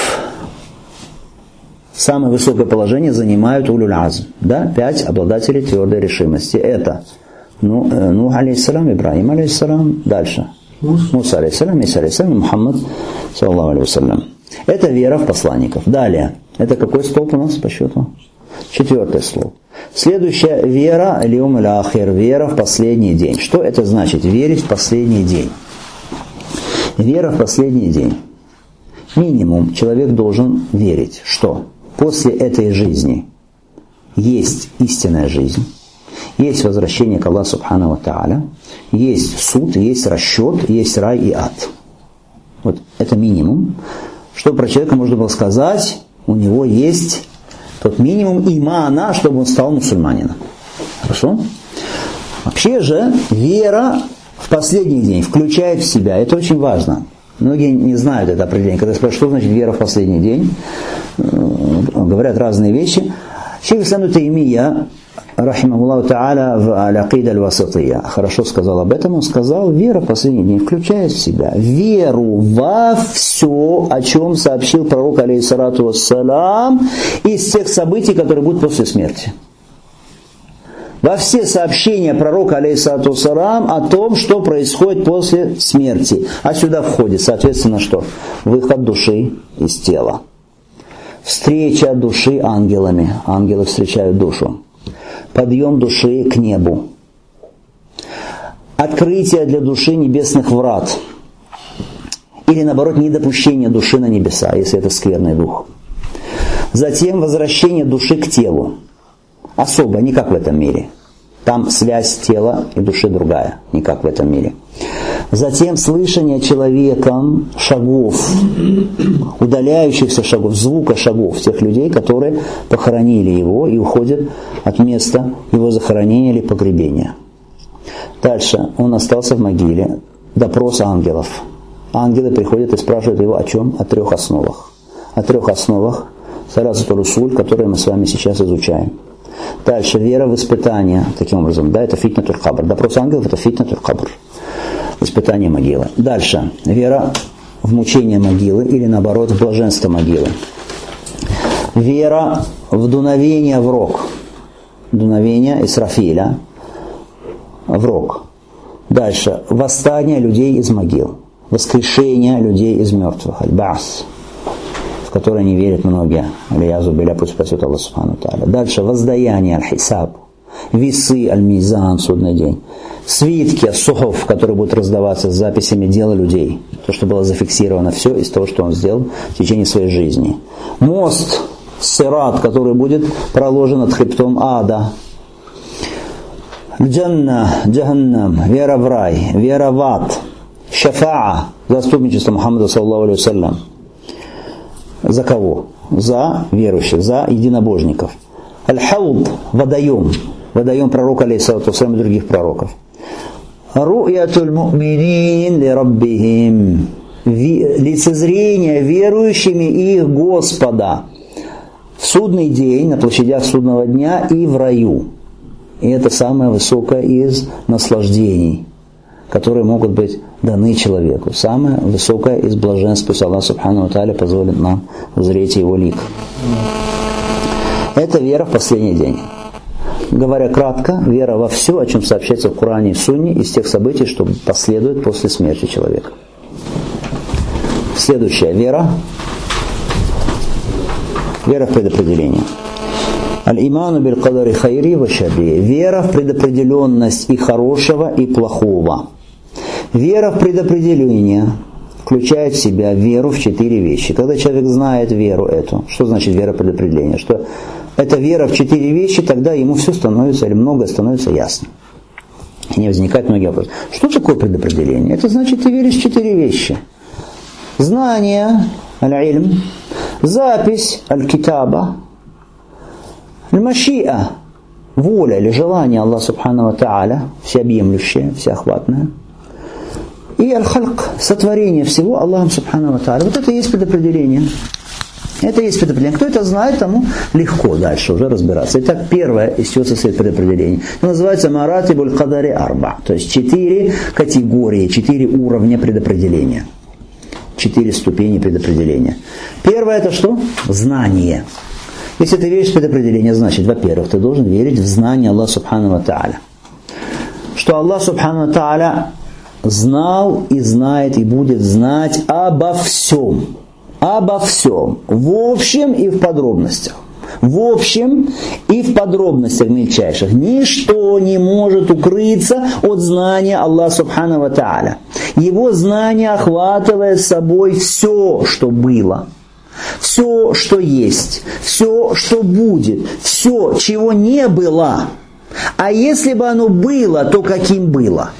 самое высокое положение занимают улюль азм. Да? 5 обладателей твердой решимости. Это Нух, алейхиссалам, Ибрахим, алейхиссалам. Дальше. Муса, алейхиссалам, Иса, алейхиссалам, Мухаммад, саллаллаху алейхи вассалям. Это вера в посланников. Далее. Это какой столб у нас по счету? 4 столб. Следующая вера, лиум аль-ахир, вера в последний день. Что это значит? Верить в последний день. Вера в последний день. Минимум человек должен верить, что после этой жизни есть истинная жизнь, есть возвращение к Аллаху Субхану ва Тааля, есть суд, есть расчет, есть рай и ад. Вот это минимум. Что про человека можно было сказать, у него есть тот минимум имана, чтобы он стал мусульманином. Хорошо? Вообще же вера в последний день включает в себя, это очень важно. Многие не знают это определение. Когда спрашивают, что значит вера в последний день, говорят разные вещи. Шейх ислам ибн Таймия, рахимахуллаху та'аля, в аль-акида аль-васатия хорошо сказал об этом. Он сказал, вера в последний день включает в себя веру во все, о чем сообщил пророк, алейхиссалату вассалам, из тех событий, которые будут после смерти. Во все сообщения пророка, алейхиссалату вассалам, о том, что происходит после смерти. А сюда входит, соответственно, что? Выход души из тела. Встреча души ангелами. Ангелы встречают душу. Подъем души к небу. Открытие для души небесных врат. Или, наоборот, недопущение души на небеса, если это скверный дух. Затем возвращение души к телу. Особо, не как в этом мире. Там связь тела и души другая, не как в этом мире. Затем слышание человеком шагов, удаляющихся шагов, звука шагов тех людей, которые похоронили его и уходят от места его захоронения или погребения. Дальше он остался в могиле. Допрос ангелов. Ангелы приходят и спрашивают его о чем? О 3 основах. О 3 основах саласатуль усуль, которые мы с вами сейчас изучаем. Дальше вера в испытание, таким образом, да, это фитнатуль кабр. Допрос ангелов это фитнатуль кабр. Испытание могилы. Дальше вера в мучение могилы или наоборот в блаженство могилы. Вера в дуновение в рог. Дуновение Исрафиля в рог. Дальше. Восстание людей из могил. Воскрешение людей из мертвых. Аль-Баас, в которое не верят многие. Алиязу биля, пусть спасет Аллах субхану тааля. Дальше. Воздаяние. Аль-Хисаб. Весы. Аль-Мизан. Судный день. Свитки, сухов, которые будут раздаваться с записями дела людей. То, что было зафиксировано, все из того, что он сделал в течение своей жизни. Мост, сират, который будет проложен над хребтом ада. Джанна, джаханнам, вера в рай, вера в ад. Шафаа, заступничество Мухаммада саллаллаху алейхи ва саллям. За кого? За верующих, за единобожников. Аль-Хауд, водоем. Водоем пророка алейхиссалату вассалям и других пророков. Ру'ятуль му'минин ли раббихим. Лицезрение верующими их Господа в судный день, на площадях судного дня и в раю. И это самое высокое из наслаждений, которые могут быть даны человеку. Самое высокое из блаженств, пусть Аллах субхану ва тааля позволит нам узреть его лик. Это вера в последний день. Говоря кратко, вера во все, о чем сообщается в Коране и Сунне, из тех событий, что последует после смерти человека. Следующая вера. Вера в предопределение. Аль-иману биль-кадари хайри ва шарри. Вера в предопределенность и хорошего, и плохого. Вера в предопределение включает в себя веру в 4 вещи. Когда человек знает веру эту, что значит вера в предопределение? Что это вера в 4 вещи, тогда ему все становится, или многое становится ясно. И не возникает многие вопросы. Что такое предопределение? Это значит, ты веришь в 4 вещи. Знание, аль-ильм, запись, аль-китаба, аль-машиа, воля или желание Аллаха субхану ва тааля, всеобъемлющее, всеохватное, и аль-халк, сотворение всего Аллахом субхану ва тааля. Вот это и есть предопределение. Это и есть предопределение. Кто это знает, тому легко дальше уже разбираться. Итак, первое, из чего состоит предопределение. Это называется маратибуль кадари арба. То есть 4 категории, 4 уровня предопределения. 4 ступени предопределения. Первое это что? Знание. Если ты веришь в предопределение, значит, во-первых, ты должен верить в знание Аллаха субхану ва тааля. Что Аллах субхану ва тааля знал и знает и будет знать обо всем. Обо всем. В общем и в подробностях. В общем и в подробностях мельчайших. Ничто не может укрыться от знания Аллаха субхану ва тааля. Его знание охватывает собой все, что было. Все, что есть. Все, что будет. Все, чего не было. А если бы оно было, то каким было?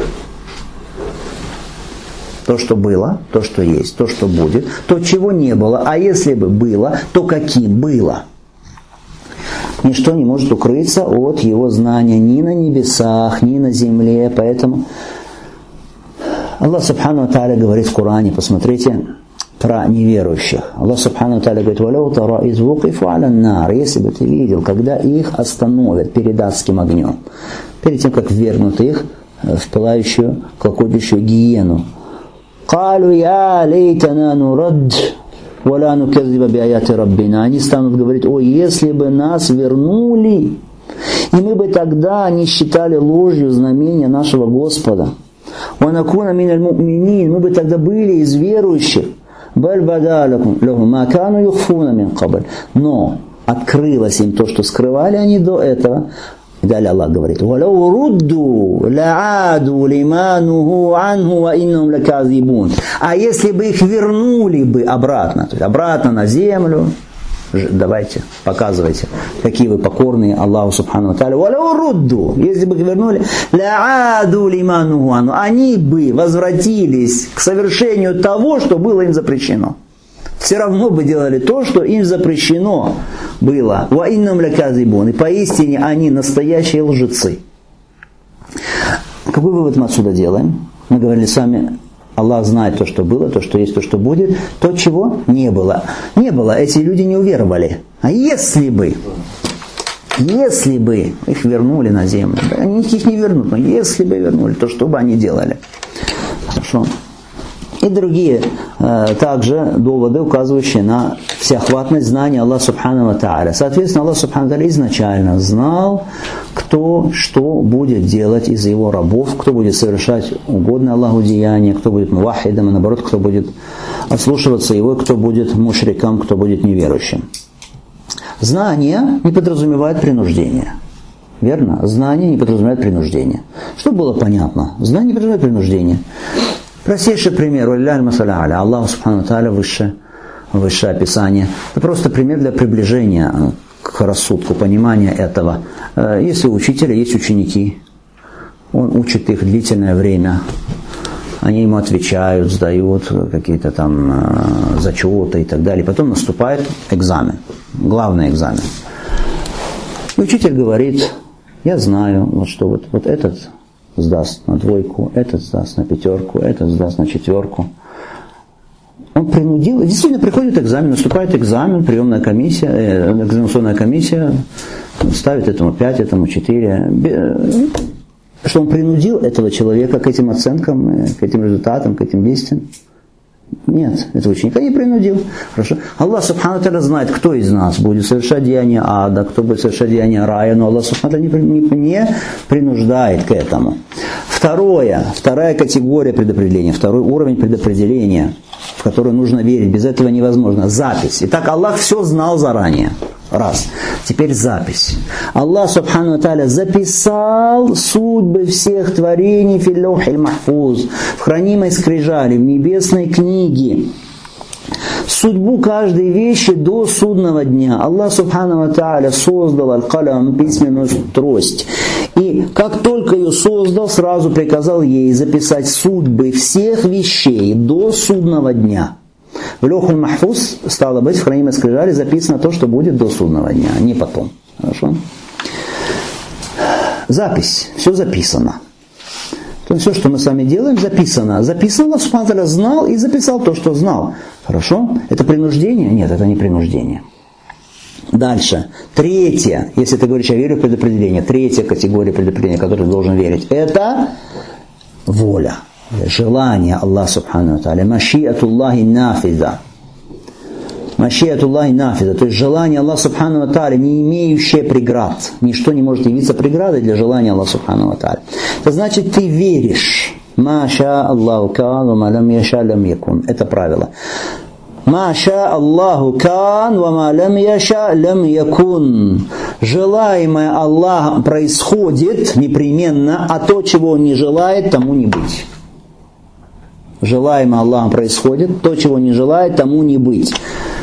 То, что было, то, что есть, то, что будет, то, чего не было. А если бы было, то каким было? Ничто не может укрыться от его знания ни на небесах, ни на земле. Поэтому Аллах субхану ва тааля говорит в Коране, посмотрите, про неверующих. Аллах субхану ва тааля говорит: «Валяу тара из вукифу аля нар». Если бы ты видел, когда их остановят перед адским огнем, перед тем, как ввергнут их в пылающую, клокочущую гиену. «Калу я лейтана нурад, валя нуказзиба биаяти раббина». Они станут говорить: «О, если бы нас вернули, и мы бы тогда не считали ложью знамения нашего Господа. Ванакуна миналь му'минин, мы бы тогда были из верующих. Баль бадалакум лахум ма кану юхфуна мин кабаль». Но открылось им то, что скрывали они до этого. И далее Аллах говорит: «Валяу рудду лааду лимануху анху ва иннахум лаказибун». А если бы их вернули бы обратно, то есть обратно на землю, давайте, показывайте, какие вы покорные Аллаху субхану ва тааля. «Валяу рудду», если бы их вернули, лааду лимануху анху, они бы возвратились к совершению того, что было им запрещено. Все равно бы делали то, что им запрещено было. «Ва иннахум лаказибун». И поистине они настоящие лжецы. Какой вывод мы отсюда делаем? Мы говорили с вами, Аллах знает то, что было, то, что есть, то, что будет, то, чего не было. Не было, эти люди не уверовали. А если бы их вернули на землю, да, они их не вернут, но если бы вернули, то что бы они делали? Хорошо. И другие также доводы, указывающие на всеохватность знания Аллаха Субхану ва Тааля. Соответственно, Аллах Субхану ва Тааля изначально знал, кто что будет делать из его рабов, кто будет совершать угодное Аллаху деяния, кто будет мувахидом, и наоборот, кто будет ослушиваться его, кто будет мушриком, кто будет неверующим. Знание не подразумевает принуждение. Верно? Знание не подразумевает принуждение. Чтобы было понятно, знание не подразумевает принуждение. Простейший пример. Аллаху Субхану ва Тааля высшее описание. Это просто пример для приближения к рассудку, понимания этого. Если у учителя есть ученики, он учит их длительное время, они ему отвечают, сдают какие-то там зачеты и так далее. Потом наступает экзамен, главный экзамен. И учитель говорит: я знаю, вот этот сдаст на 2, этот сдаст на 5, этот сдаст на 4. Он принудил, действительно приходит экзамен, наступает экзамен, приемная комиссия, экзаменационная комиссия ставит этому 5, этому 4. Что он принудил этого человека к этим оценкам, к этим результатам, к этим действиям? Нет, этого ученика не принудил. Хорошо. Аллах Субхану ва Тааля знает, кто из нас будет совершать деяния ада, кто будет совершать деяния рая, но Аллах Субхану ва Тааля не принуждает к этому. Вторая категория предопределения, второй уровень предопределения, в который нужно верить, без этого невозможно. Запись. Итак, Аллах все знал заранее. Раз. Теперь запись. Аллах Субхану ва Тааля записал судьбы всех творений фил лаухиль махфуз, в хранимой скрижали, в небесной книге. Судьбу каждой вещи до судного дня. Аллах Субхану ва Тааля создал аль-калам, письменную трость. И как только ее создал, сразу приказал ей записать судьбы всех вещей до судного дня. В лаухиль махфуз, стало быть, в хранимой скрижали записано то, что будет до судного дня, а не потом. Хорошо? Запись. Все записано. То есть все, что мы с вами делаем, записано. Записано, Аллах Субхану ва Тааля знал и записал то, что знал. Хорошо? Это принуждение? Нет, это не принуждение. Дальше. Третье, если ты говоришь, я верю в предопределение, третья категория предопределения, в которой ты должен верить, это воля. Желание Аллаха Субхану ва Тааля. Машиатуллахи нафиза. Машиатуллахи нафиза. То есть желание Аллаха Субхану ва Тааля, не имеющее преград. Ничто не может явиться преградой для желания Аллаха Субхану ва Тааля. Это значит, ты веришь. Маша Аллаху кан, ва ма лам яша лам якун. Это правило. Маша Аллаху кан, ва ма лам яша лам якун. Желаемое Аллахом происходит непременно, а то, чего Он не желает, тому не быть. Желаемое Аллахом происходит, то, чего не желает, тому не быть.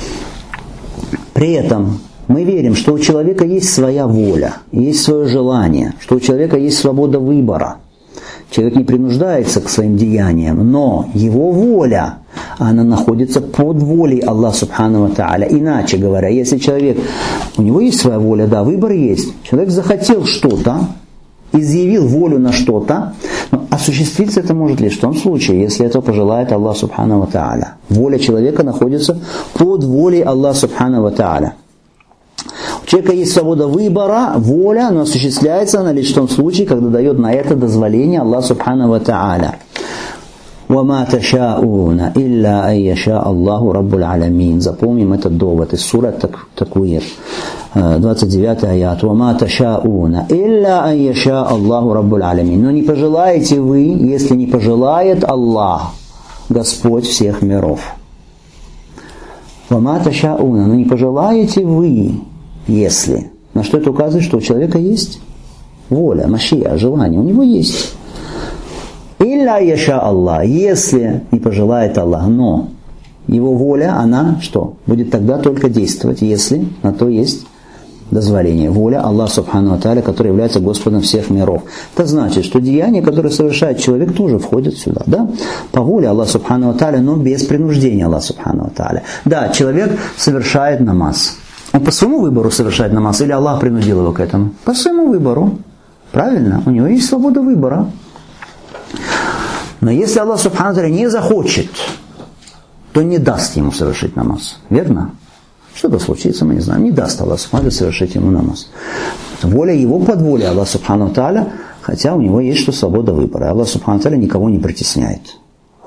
При этом мы верим, что у человека есть своя воля, есть свое желание, что у человека есть свобода выбора. Человек не принуждается к своим деяниям, но его воля, она находится под волей Аллаха Субхану ва Тааля. Иначе говоря, если человек, у него есть своя воля, да, выбор есть, человек захотел что-то, изъявил волю на что-то, но осуществиться это может лишь в том случае, если это пожелает Аллах Субхану ва Тааля. Воля человека находится под волей Аллаха Субхану ва Тааля. У человека есть свобода выбора, воля, но осуществляется она лишь в том случае, когда дает на это дозволение Аллах Субхану ва Тааля. وَمَا تَشَاءُونَ إِلَّا أَن يَشَاءَ اللَّهُ رَبُّ الْعَالَمِينَ. Запомним этот довод из суры Таквир, 29 аят. وَمَا تَشَاءُونَ إِلَّا أَن يَشَاءَ اللَّهُ رَبُّ الْعَالَمِينَ. Но не пожелаете вы, если не пожелает Аллах, Господь всех миров. وَمَا تَشَاءُونَ. Но не пожелаете вы, если. На что это указывает? Что у человека есть воля, машия, желание. У него есть. Илля яша Аллах, если не пожелает Аллах, но его воля, она что? Будет тогда только действовать, если на то есть дозволение. Воля Аллаха Субхану ва Тааля, который является Господом всех миров. Это значит, что деяния, которые совершает человек, тоже входят сюда. Да? По воле Аллаха Субхану ва Тааля, но без принуждения Аллаха Субхану ва Тааля. Да, человек совершает намаз. Он по своему выбору совершает намаз, или Аллах принудил его к этому? По своему выбору. Правильно? У него есть свобода выбора. Но если Аллах Субхану ва Тааля не захочет, то не даст ему совершить намаз. Верно? Что-то случится, мы не знаем. Не даст Аллах Субхану ва Тааля совершить ему намаз. Воля его под волей Аллаха Субхану ва Тааля, хотя у него есть что свобода выбора. Аллах Субхану ва Тааля никого не притесняет.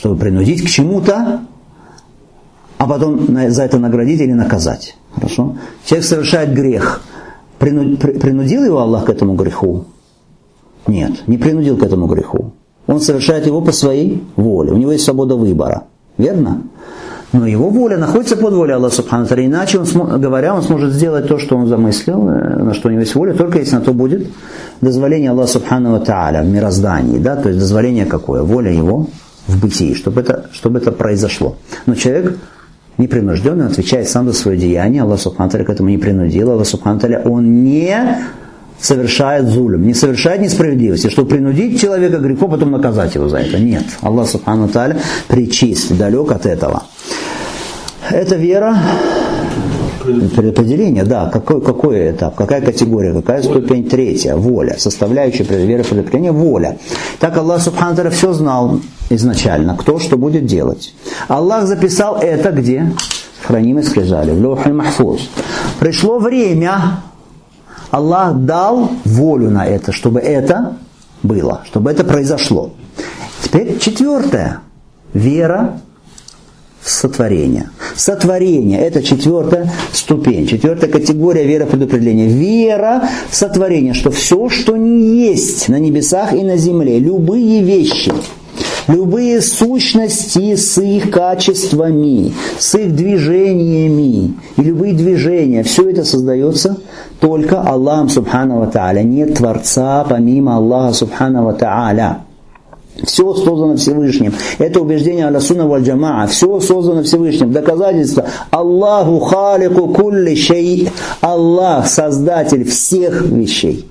чтобы принудить к чему-то, а потом за это наградить или наказать. Хорошо? Человек совершает грех. Принудил его Аллах к этому греху? Нет, не принудил к этому греху. Он совершает его по своей воле. У него есть свобода выбора. Верно? Но его воля находится под волей Аллаха Субхану ва Тааля. Иначе, он сможет сделать то, что он замыслил, на что у него есть воля, только если на то будет дозволение Аллаха Субхану ва Тааля в мироздании. Да? То есть дозволение какое? Воля его в бытии, чтобы это произошло. Но человек непринужденный, отвечает сам за свое деяние. Аллах Субхану ва Тааля к этому не принудил. Аллах Субхану ва Тааля, он не совершает зулюм, не совершает несправедливости, чтобы принудить человека к греху, потом наказать его за это. Нет. Аллах Субхану ва Тааля пречист, далек от этого. Это вера предопределения, да. Какой этап, какая категория, какая ступень? Третья. Воля. Составляющая веры предопределения – воля. Так Аллах Субхану ва Тааля все знал изначально, кто что будет делать. Аллах записал это где? В хранимой скрижали, в Лаухиль Махфуз. Пришло время, Аллах дал волю на это, чтобы это было, чтобы это произошло. Теперь четвертое. Вера в сотворение. Сотворение – это четвертая ступень, четвертая категория веры предопределения. Вера в сотворение, что все, что не есть на небесах и на земле, любые вещи, любые сущности с их качествами, с их движениями, и любые движения, все это создается только Аллахом Субхану ва Тааля. Нет Творца помимо Аллаха Субхану ва Тааля. Все создано Всевышним. Это убеждение Ахлю-Сунна валь Джамаа. Все создано Всевышним. Доказательство. Аллаху халику кулли шей. Аллах создатель всех вещей.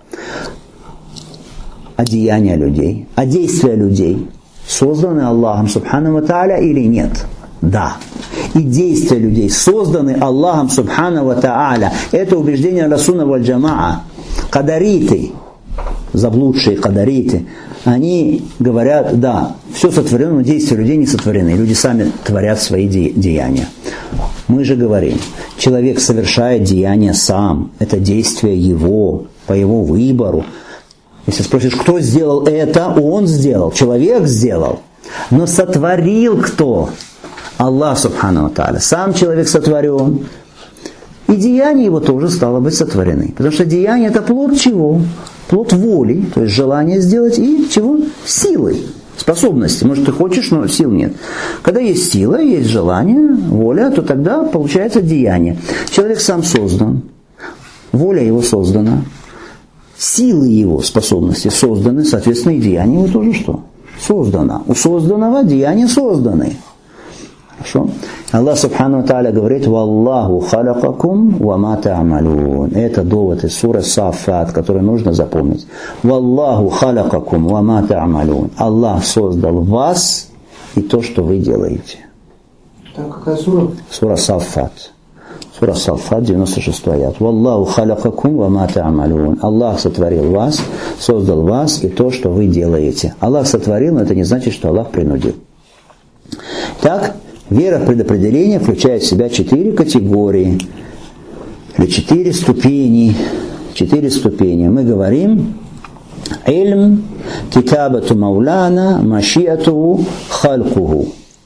А деяния людей, а действия людей созданы Аллахом Субхану ва Тааля или нет? Да. И действия людей созданы Аллахом Субхану ва Тааля. Это убеждение Ахлю-Сунна валь Джамаа. Кадариты, заблудшие кадариты, они говорят, да, все сотворено, но действия людей не сотворены. Люди сами творят свои деяния. Мы же говорим, человек совершает деяния сам. Это действие его, по его выбору. Если спросишь, кто сделал это, он сделал, человек сделал. Но сотворил кто? Аллах Субхану ва Тааля. Сам человек сотворен. И деяния его тоже стало быть сотворены. Потому что деяние это плод чего? Плод воли, то есть желание сделать, и чего? Силы, способности. Может, ты хочешь, но сил нет. Когда есть сила, есть желание, воля, то тогда получается деяние. Человек сам создан, воля его создана, силы его, способности созданы, соответственно, и деяние его тоже что? Создано. У созданного деяния созданы. Хорошо? Аллах Субхану ва Тааля говорит: «Валлаху халакакум ва ма та'малун». Это довод из суры Саффат, который нужно запомнить. «Валлаху халакакум ва ма та'малун». Аллах создал вас и то, что вы делаете. Так, какая сура? Сура Саффат. Сура Саффат, 96 аят. «Валлаху халакакум ва ма та'малун». Аллах сотворил вас, создал вас и то, что вы делаете. Аллах сотворил, но это не значит, что Аллах принудил. Так, вера в предопределение включает в себя 4 категории, или 4 ступени. 4 ступени. Мы говорим: ильм, китабату мауляна, машиату, халкуху.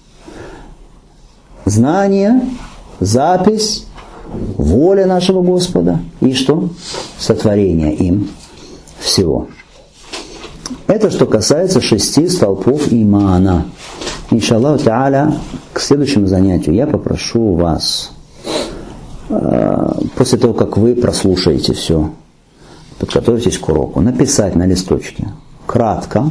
Знание, запись, воля нашего Господа и что? Сотворение им всего. Это что касается 6 столпов имана. Иншаллаху та'аля, к следующему занятию я попрошу вас, после того, как вы прослушаете все, подготовитесь к уроку, написать на листочке кратко,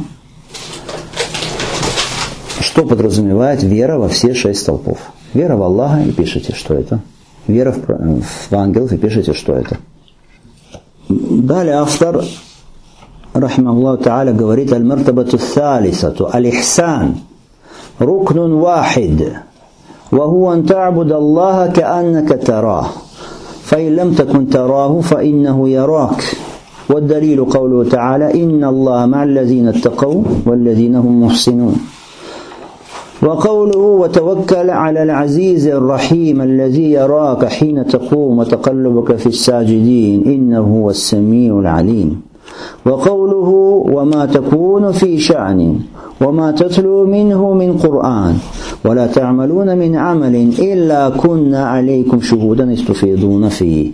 что подразумевает вера во все 6 столпов. Вера в Аллаха, и пишите, что это. Вера в ангелов, и пишите, что это. Далее автор, рахимахуллаху та'аля, говорит: аль-мартабату th-тhalисату, аль-ихсан. ركن واحد وهو أن تعبد الله كأنك تراه فإن لم تكن تراه فإنه يراك والدليل قوله تعالى إن الله مع الذين اتقوا والذين هم محسنون وقوله وتوكل على العزيز الرحيم الذي يراك حين تقوم وتقلبك في الساجدين إنه هو السميع العليم وقوله وما تكون في شأن وما تتلو منه من قرآن ولا تعملون من عمل إلا كنا عليكم شهودا إذ تفيضون فيه.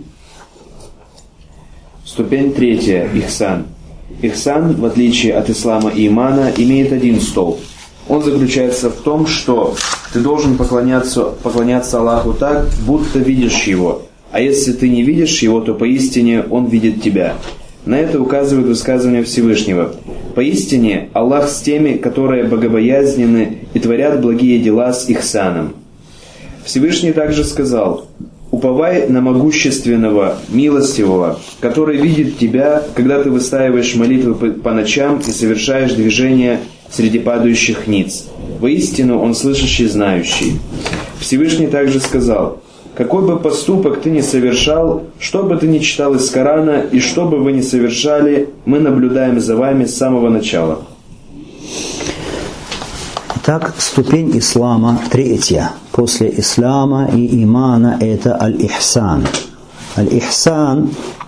Ступень третья. Ихсан. Ихсан, в отличие от ислама и имана, имеет один столб. Он заключается в том, что ты должен поклоняться Аллаху так, будто видишь Его. А если ты не видишь Его, то поистине Он видит тебя. На это указывает высказывание Всевышнего. Поистине Аллах с теми, которые богобоязненны и творят благие дела с ихсаном. Всевышний также сказал: уповай на могущественного, милостивого, который видит тебя, когда ты выстаиваешь молитвы по ночам и совершаешь движения среди падающих ниц. Воистину Он слышащий, знающий. Всевышний также сказал: какой бы поступок ты ни совершал, что бы ты ни читал из Корана и что бы вы ни совершали, мы наблюдаем за вами с самого начала. Итак, ступень ислама третья. После ислама и имана это аль-ихсан. Аль-ихсан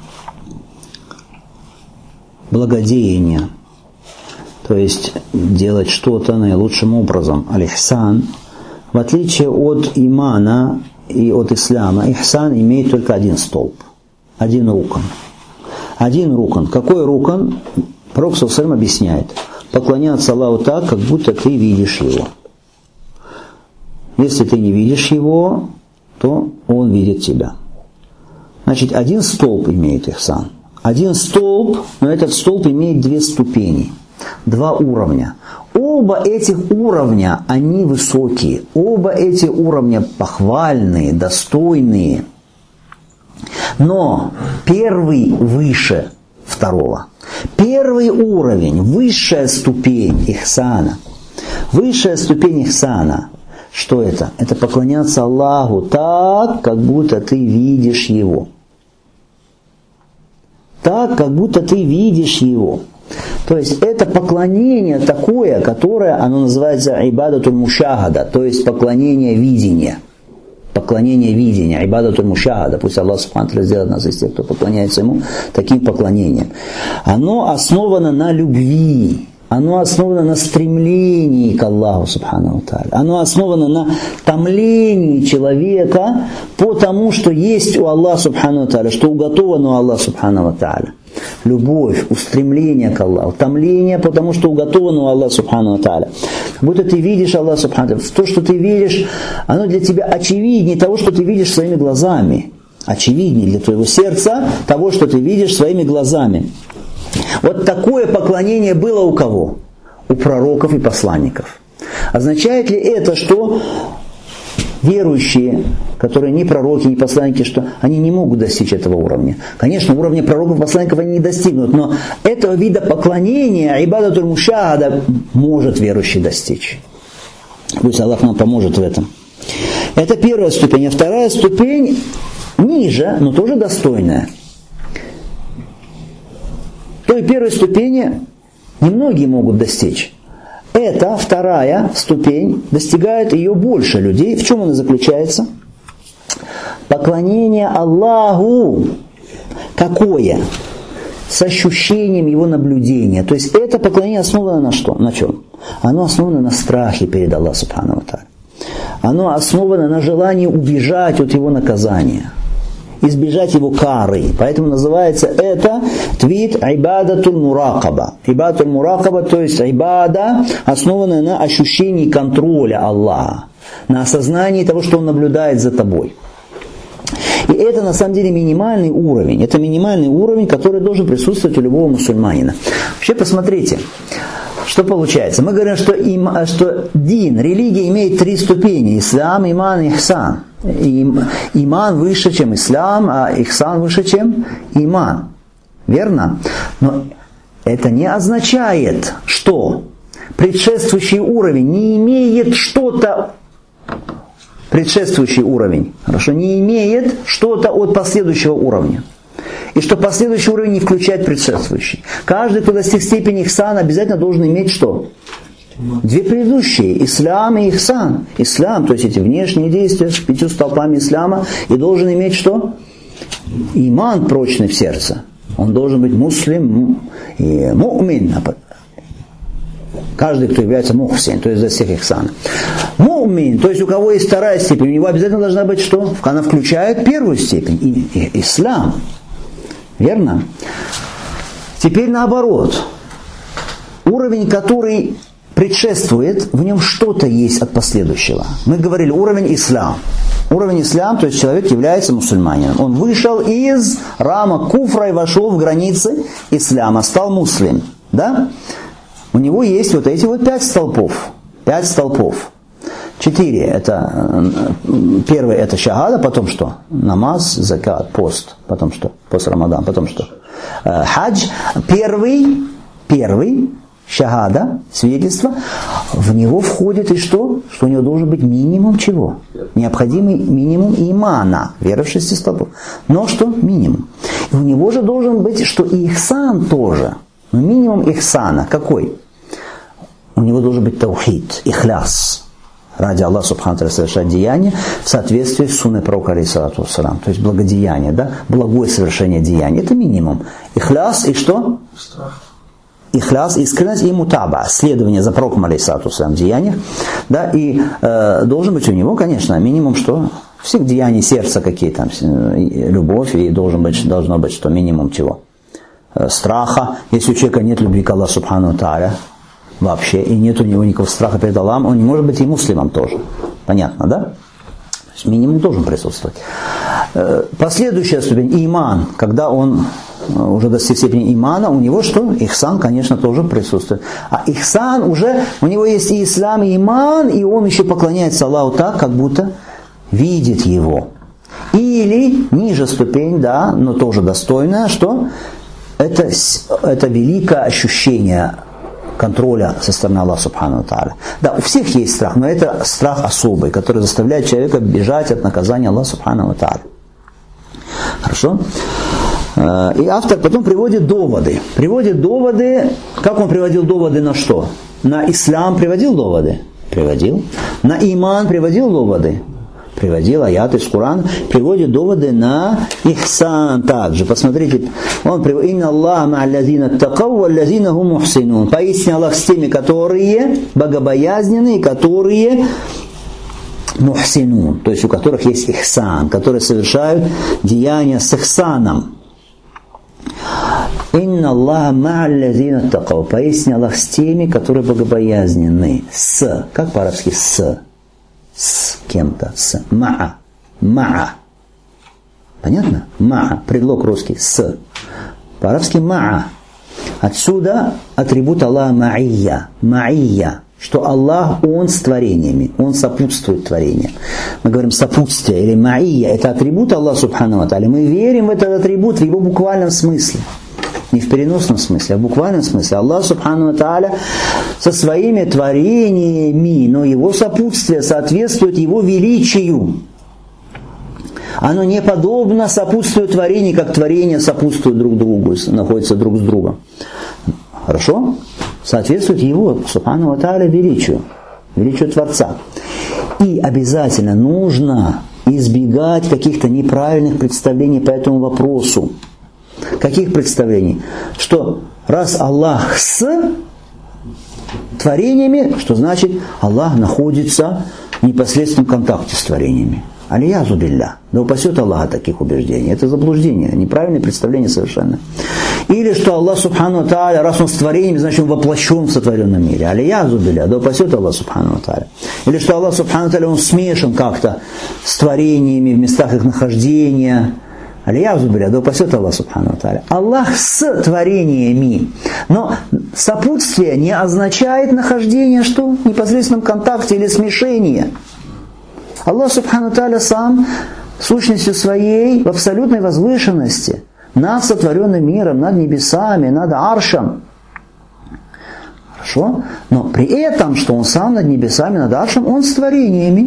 – благодеяние. То есть делать что-то наилучшим образом. Аль-ихсан, в отличие от имана и от ислама, ихсан имеет только один столб, один рукан. Один рукан. Какой рукан? Пророк саллаллаху алейхи ва саллям объясняет: поклоняться Аллаху так, как будто ты видишь Его. Если ты не видишь Его, то Он видит тебя. Значит, один столб имеет ихсан. Один столб, но этот столб имеет две ступени, два уровня. Оба этих уровня, они высокие. Оба эти уровня похвальные, достойные. Но первый выше второго. Первый уровень, высшая ступень ихсана. Высшая ступень ихсана. Что это? Это поклоняться Аллаху так, как будто ты видишь Его. Так, как будто ты видишь Его. То есть это поклонение такое, которое, оно называется ибадатуль мушахада, то есть поклонение видения. Поклонение видения, ибадатуль мушахада. Пусть Аллах субхану ва тааля сделает нас из тех, кто поклоняется Ему таким поклонением. Оно основано на любви. Оно основано на стремлении к Аллаху субхану ва тааля. Оно основано на томлении человека по тому, что есть у Аллаха субхану ва тааля, что уготовано у Аллаха субхану ва тааля. Любовь, устремление к Аллаху, томление, потому что уготовано у Аллаха субхану ва тааля. Как будто ты видишь Аллаха субхану ва тааля. То, что ты видишь, оно для тебя очевиднее того, что ты видишь своими глазами. Очевиднее для твоего сердца того, что ты видишь своими глазами. Вот такое поклонение было у кого? У пророков и посланников. Означает ли это, что верующие, которые не пророки, не посланники, что они не могут достичь этого уровня? Конечно, уровня пророков и посланников они не достигнут, но этого вида поклонения, ибадатуль мушахада, может верующий достичь. Пусть Аллах нам поможет в этом. Это первая ступень. А вторая ступень ниже, но тоже достойная. Той первой ступени немногие могут достичь. Эта вторая ступень достигает ее больше людей. В чем она заключается? Поклонение Аллаху. Какое? С ощущением Его наблюдения. То есть это поклонение основано на что? На чем? Оно основано на страхе перед Аллахом субхану ва тааля. Оно основано на желании убежать от Его наказания. Избежать его кары. Поэтому называется это твит ибадатуль муракаба. Ибадатуль муракаба, то есть ибада, основанная на ощущении контроля Аллаха, на осознании того, что Он наблюдает за тобой. И это на самом деле минимальный уровень. Это минимальный уровень, который должен присутствовать у любого мусульманина. Вообще посмотрите, что получается. Мы говорим, что дин, религия имеет три ступени. Ислам, иман и ихсан. Иман выше, чем ислам, а ихсан выше, чем иман. Верно? Но это не означает, что предшествующий уровень не имеет что-то. Предшествующий уровень, хорошо, не имеет что-то от последующего уровня. И что последующий уровень не включает предшествующий. Каждый, кто достиг степени ихсана, обязательно должен иметь что? Две предыдущие, ислам и ихсан. Ислам, то есть эти внешние действия с 5 столпами ислама, и должен иметь что? Иман прочный в сердце. Он должен быть муслим и му'мин. Каждый, кто является мухсин, то есть за всех ихсан. Му'мин, то есть у кого есть вторая степень, у него обязательно должна быть что? Она включает первую степень, ислам. Верно? Теперь наоборот. Уровень, который предшествует, в нем что-то есть от последующего. Мы говорили уровень ислам. Уровень ислам, то есть человек является мусульманином. Он вышел из рамок куфра и вошел в границы ислама, стал муслим. Да? У него есть вот эти вот 5 столпов. 5 столпов. 4 это, первый это шахада, потом что? Намаз, закат, пост. Потом что? Пост Рамадан, потом что? Хадж. Первый шахада, свидетельство, в него входит и что? Что у него должен быть минимум чего? Необходимый минимум имана, вера в 6 столпов. Но что? Минимум. И у него же должен быть, что и ихсан тоже. Но минимум ихсана какой? У него должен быть таухид, ихляс. Ради Аллаха Субхану ва Тааля совершать деяние в соответствии с сунной пророка алейхиссалату вассалам. То есть благодеяние, да? Благое совершение деяния. Это минимум. Ихляс и что? Страх. Ихляс, искренность и мутаба, следование за пророком алейхиссалату вассалам в деяниях. Да? И должен быть у него, конечно, минимум что? Всех деяний сердца какие там, любовь, и должно быть что? Минимум чего? Страха. Если у человека нет любви к Аллаху Субхану ва Тааля, вообще, и нет у него никакого страха перед Аллахом, он не может быть и муслимом тоже. Понятно, да? То есть минимум должен присутствовать. Последующая ступень, иман, когда он уже достиг степени имана, у него что? Ихсан, конечно, тоже присутствует. А ихсан уже, у него есть и ислам, и иман, и он еще поклоняется Аллаху так, как будто видит его. Или ниже ступень, да, но тоже достойная, что? Это великое ощущение контроля со стороны Аллаха Субхану ва Тааля. Да, у всех есть страх, но это страх особый, который заставляет человека бежать от наказания Аллаха Субхану ва Тааля. Хорошо? И автор потом приводит доводы. Как он приводил доводы на что? На ислам приводил доводы? Приводил. На иман приводил доводы? Приводил аяты из Корана, приводит доводы на ихсан также. Посмотрите, он приводит: «Инна Аллаха ма'аллазина такау валлазина хум мухсинун». Поистине Аллах с теми, которые богобоязненные, которые мухсинун, то есть у которых есть ихсан, которые совершают деяния с ихсаном. «Инна Аллаха ма'аллазина такау». Поистине Аллах с теми, которые богобоязненные. С, как по-арабски с кем-то, с ма'a. Понятно? Ма'a, предлог русский, с. По-арабски ма'a. Отсюда атрибут Аллаха ма'ия, что Аллах, Он с творениями, Он сопутствует творениям. Мы говорим сопутствие или ма'ия, это атрибут Аллаха Субхану ва Тааля. Мы верим в этот атрибут в его буквальном смысле. Не в переносном смысле, а в буквальном смысле. Аллах Субхану ва Тааля со своими творениями, но его сопутствие соответствует его величию. Оно не подобно сопутствию творений, как творения сопутствуют друг другу, находятся друг с другом. Хорошо? Соответствует его, Субхану ва Тааля, величию Творца. И обязательно нужно избегать каких-то неправильных представлений по этому вопросу. Каких представлений? Что раз Аллах с творениями, что значит Аллах находится в непосредственном контакте с творениями. Алиязу билля. Да упасет Аллах от таких убеждений. Это заблуждение, неправильное представление совершенно. Или что Аллах Субхану ва Тааля, раз Он с творениями, значит Он воплощен в сотворенном мире. Алиязу билля. Да упасет Аллах Субхану ва Тааля. Или что Аллах Субхану ва Тааля, Он смешан как-то с творениями в местах их нахождения. Алиязу билля, да упасет Аллах Субхану ва Тааля. Аллах с творениями. Но сопутствие не означает нахождение что? В непосредственном контакте или смешение. Аллах Субхану ва Тааля сам сущностью своей в абсолютной возвышенности над сотворенным миром, над небесами, над аршем. Хорошо? Но при этом, что Он сам над небесами, над аршем, Он с творениями.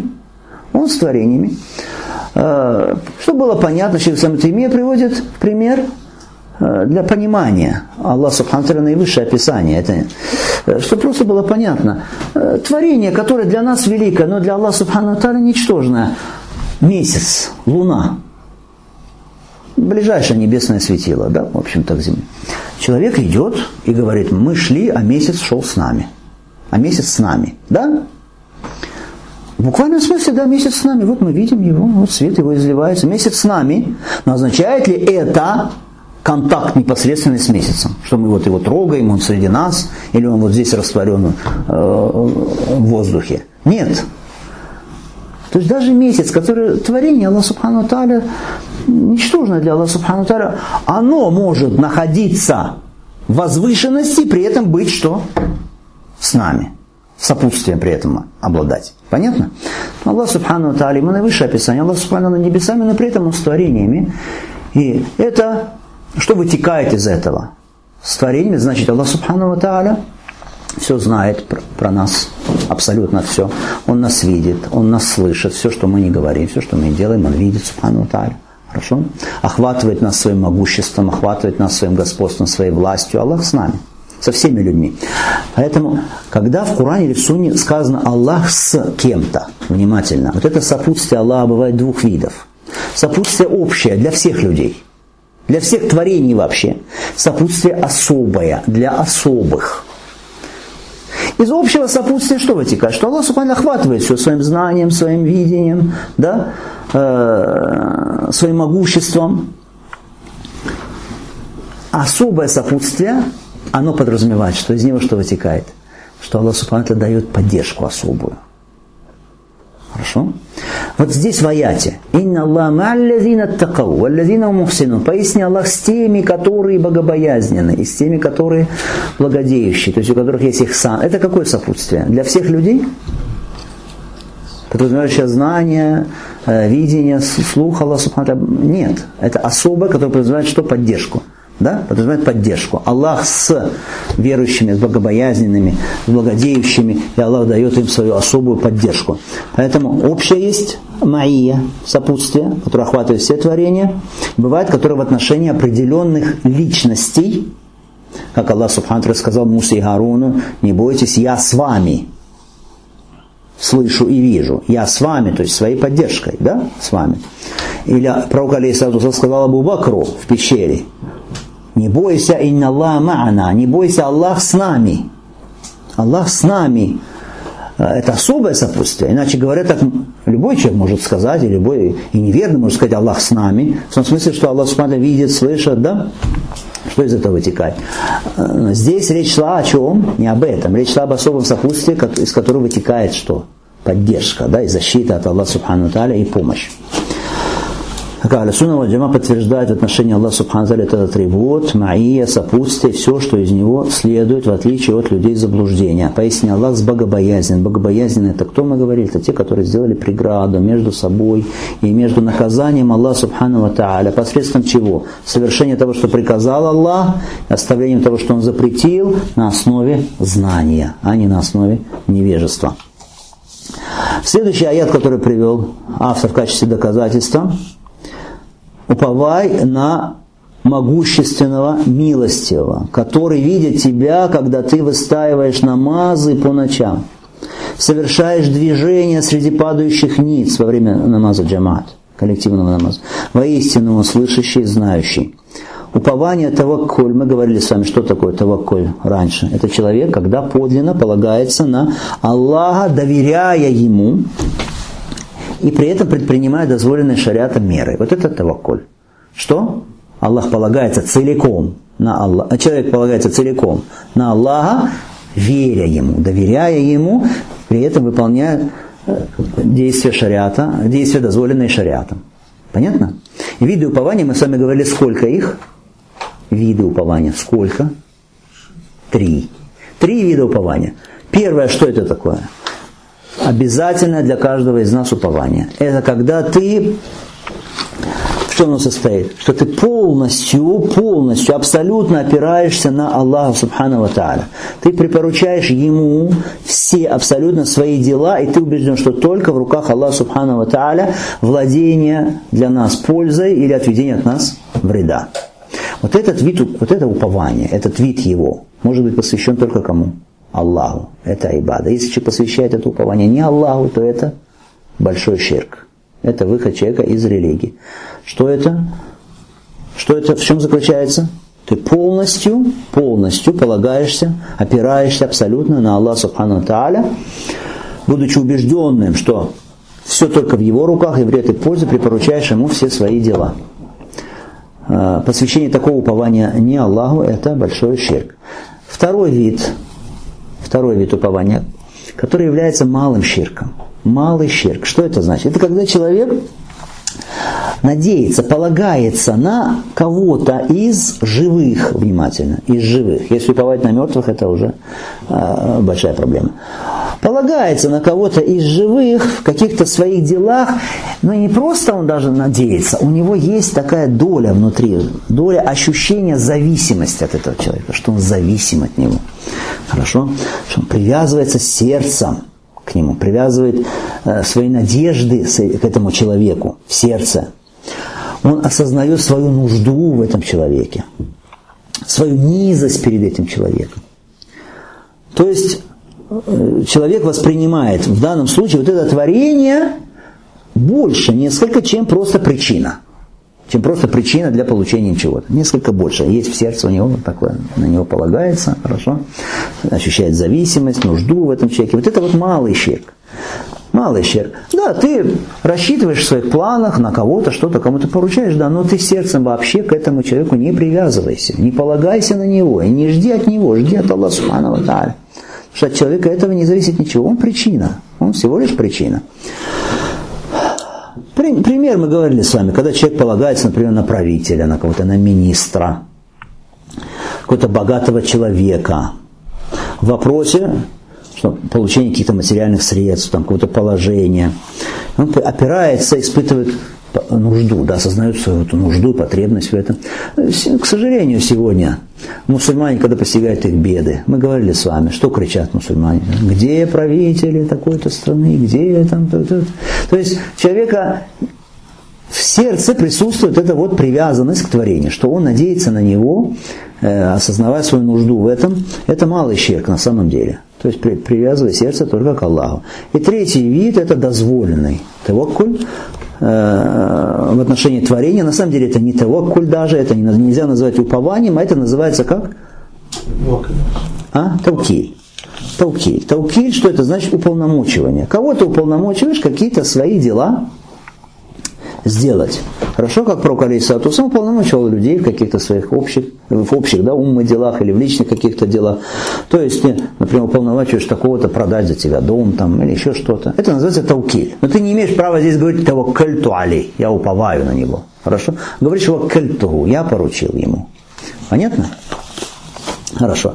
Чтобы было понятно, Шейх Ислам ибн Таймия приводит пример для понимания. Аллах Субхану ва Тааля наивысшее описание. Это, чтобы просто было понятно. Творение, которое для нас великое, но для Аллаха Субхану ва Тааля ничтожное. Месяц, луна. ближайшее небесное светило, да, в общем-то, к Земле. Человек идет и говорит, мы шли, а месяц шел с нами. А месяц с нами, да? В буквальном смысле, да, месяц с нами. Вот мы видим его, вот свет его изливается. Месяц с нами. Но означает ли это контакт непосредственный с месяцем? Что мы вот его трогаем, он среди нас, или он вот здесь растворен в воздухе? Нет. То есть даже месяц, который творение Аллаха Субхану ва Тааля, ничтожное для Аллаха Субхану ва Тааля, оно может находиться в возвышенности, при этом быть что? С нами. Сопутствием при этом обладать. Понятно? Аллах Субхану ва Тааля, ему наивысшее описание. Аллах Субхану над небесами, но при этом он с творениями. И это, что вытекает из этого? С творениями, значит, Аллах Субхану ва Тааля все знает про нас, абсолютно все. Он нас видит, Он нас слышит, все, что мы не говорим, все, что мы делаем, Он видит, Субхану ва Тааля. Хорошо? Охватывает нас своим могуществом, охватывает нас своим господством, своей властью. Аллах с нами, со всеми людьми. Поэтому, когда в Коране или в Сунне сказано Аллах с кем-то, внимательно, вот это сопутствие Аллаха бывает двух видов. Сопутствие общее для всех людей, для всех творений вообще. Сопутствие особое, для особых. Из общего сопутствия что вытекает? Что Аллах Субхану охватывает все своим знанием, своим видением, да, своим могуществом. Особое сопутствие, оно подразумевает, что из него что вытекает? Что Аллах Субхану дает поддержку особую. Хорошо? Вот здесь в аяте. «Инна Аллах ма'аллазина аттакау, валлазина мухсинун». Поясни Аллах с теми, которые богобоязненны, и с теми, которые благодеющие, то есть у которых есть ихсан. Это какое сопутствие? Для всех людей? Подразумевающее знание, видение, слух Аллаха Субхану. Нет. Это особое, которое подразумевает что? Поддержку. Да? Подразумевает поддержку. Аллах с верующими, с богобоязненными, с благодеющими, и Аллах дает им свою особую поддержку. Поэтому общее есть маия, сопутствие, которое охватывает все творения. Бывает, которое в отношении определенных личностей, как Аллах Субхану ва Тааля сказал Мусе и Харуну, не бойтесь, я с вами слышу и вижу. Я с вами, то есть своей поддержкой, да, с вами. Или пророк алейхиссалату сказал Абу Бакру в пещере, не бойся, инна Аллах ма'ана, не бойся, Аллах с нами. Аллах с нами. Это особое сопутствие. Иначе говоря, так любой человек может сказать, и любой и неверный может сказать Аллах с нами. В том смысле, что Аллах Субхану видит, слышит, да? Что из этого вытекает? Здесь речь шла о чем? Не об этом. Речь шла об особом сопутствии, из которого вытекает что? Поддержка, да, и защита от Аллаха Субхану ва Тааля и помощь. Ахля Сунна валь Джамаа подтверждает в отношении Аллаха Субхану ва Тааля этот атрибут, маия, сопутствие, все, что из него следует, в отличие от людей заблуждения. Поясни, Аллах с богобоязнен. Богобоязненные, это кто мы говорили? Это те, которые сделали преграду между собой и между наказанием Аллаха Субхану ва Тааля. Посредством чего? Совершение того, что приказал Аллах, оставлением того, что Он запретил, на основе знания, а не на основе невежества. Следующий аят, который привел автор в качестве доказательства: уповай на могущественного, милостивого, который видит тебя, когда ты выстаиваешь намазы по ночам, совершаешь движения среди падающих ниц во время намаза джамаат, коллективного намаза. Воистину он слышащий, знающий. Упование таваккуль. Мы говорили с вами, что такое таваккуль раньше. Это человек, когда подлинно полагается на Аллаха, доверяя Ему, и при этом предпринимая дозволенные шариатом меры. Вот это таваккуль. Что? Аллах полагается целиком на Аллаха. Человек полагается целиком на Аллаха, веря Ему, доверяя Ему, при этом выполняя действия шариата, действия, дозволенные шариатом. Понятно? И виды упования, мы с вами говорили, сколько их? Виды упования. Сколько? 3. 3 вида упования. Первое, что это такое? Обязательно для каждого из нас упование. Это когда ты, в чем оно состоит? Что ты полностью, абсолютно опираешься на Аллаха Субхану ва Тааля. Ты припоручаешь Ему все абсолютно свои дела, и ты убежден, что только в руках Аллаха Субхану ва Тааля владение для нас пользой или отведение от нас вреда. Вот этот вид, вот это упование, этот вид его может быть посвящен только кому? Аллаху. Это айбада. Если человек посвящает это упование не Аллаху, то это большой ширк. Это выход человека из религии. Что это? Что это, в чем заключается? Ты полностью полагаешься, опираешься абсолютно на Аллаха Субхану Тааля, будучи убежденным, что все только в Его руках, и вред и пользу, припоручаешь Ему все свои дела. Посвящение такого упования не Аллаху – это большой ширк. Второй вид упования, который является малым ширком. Малый ширк. Что это значит? Это когда человек надеется, полагается на кого-то из живых, внимательно, из живых. Если уповать на мертвых, это уже большая проблема. Полагается на кого-то из живых в каких-то своих делах, но не просто он даже надеется, у него есть такая доля внутри, доля ощущения зависимости от этого человека, что он зависим от него. Хорошо? Что он привязывается сердцем к нему, привязывает свои надежды к этому человеку в сердце. Он осознает свою нужду в этом человеке, свою низость перед этим человеком. То есть человек воспринимает в данном случае вот это творение больше несколько, чем просто причина. Чем просто причина для получения чего-то. Несколько больше. Есть в сердце у него такое, на него полагается, хорошо, ощущает зависимость, нужду в этом человеке. Вот это вот малый ширк. Малый ширк. Да, ты рассчитываешь в своих планах на кого-то, что-то кому-то поручаешь, да, но ты сердцем вообще к этому человеку не привязывайся, не полагайся на него, и не жди от него, жди от Аллаха Субхану ва Тааля. Потому что от человека этого не зависит ничего, он причина, он всего лишь причина. Пример мы говорили с вами, когда человек полагается, например, на правителя, на кого-то, на министра, какого-то богатого человека в вопросе, что получение каких-то материальных средств, там, какого-то положения. Он опирается, испытывает нужду, да, осознает свою эту нужду, потребность в этом. К сожалению, сегодня мусульмане, когда постигают их беды, мы говорили с вами, что кричат мусульмане? Где правители такой-то страны, где там, то есть человека в сердце присутствует эта вот привязанность к творению, что он надеется на него, осознавая свою нужду в этом, это малый ширк на самом деле. То есть привязывая сердце только к Аллаху. И третий вид – это дозволенный таваккуль в отношении творения. На самом деле это не таваккуль даже, это нельзя назвать упованием, а это называется как? Таукиль. Таукиль, что это значит? Уполномочивание. Кого-то уполномочиваешь какие-то свои дела сделать. Хорошо, как пророк алейхиссалату вассалям уполномочивал людей в каких-то своих общих, да, делах или в личных каких-то делах. То есть, например, уполномочиваешь такого-то продать за тебя дом там, или еще что-то. Это называется таукиль. Но ты не имеешь права здесь говорить таваккальту алей, я уповаю на него. Хорошо? Говоришь ваккальтуху, я поручил ему. Понятно? Хорошо.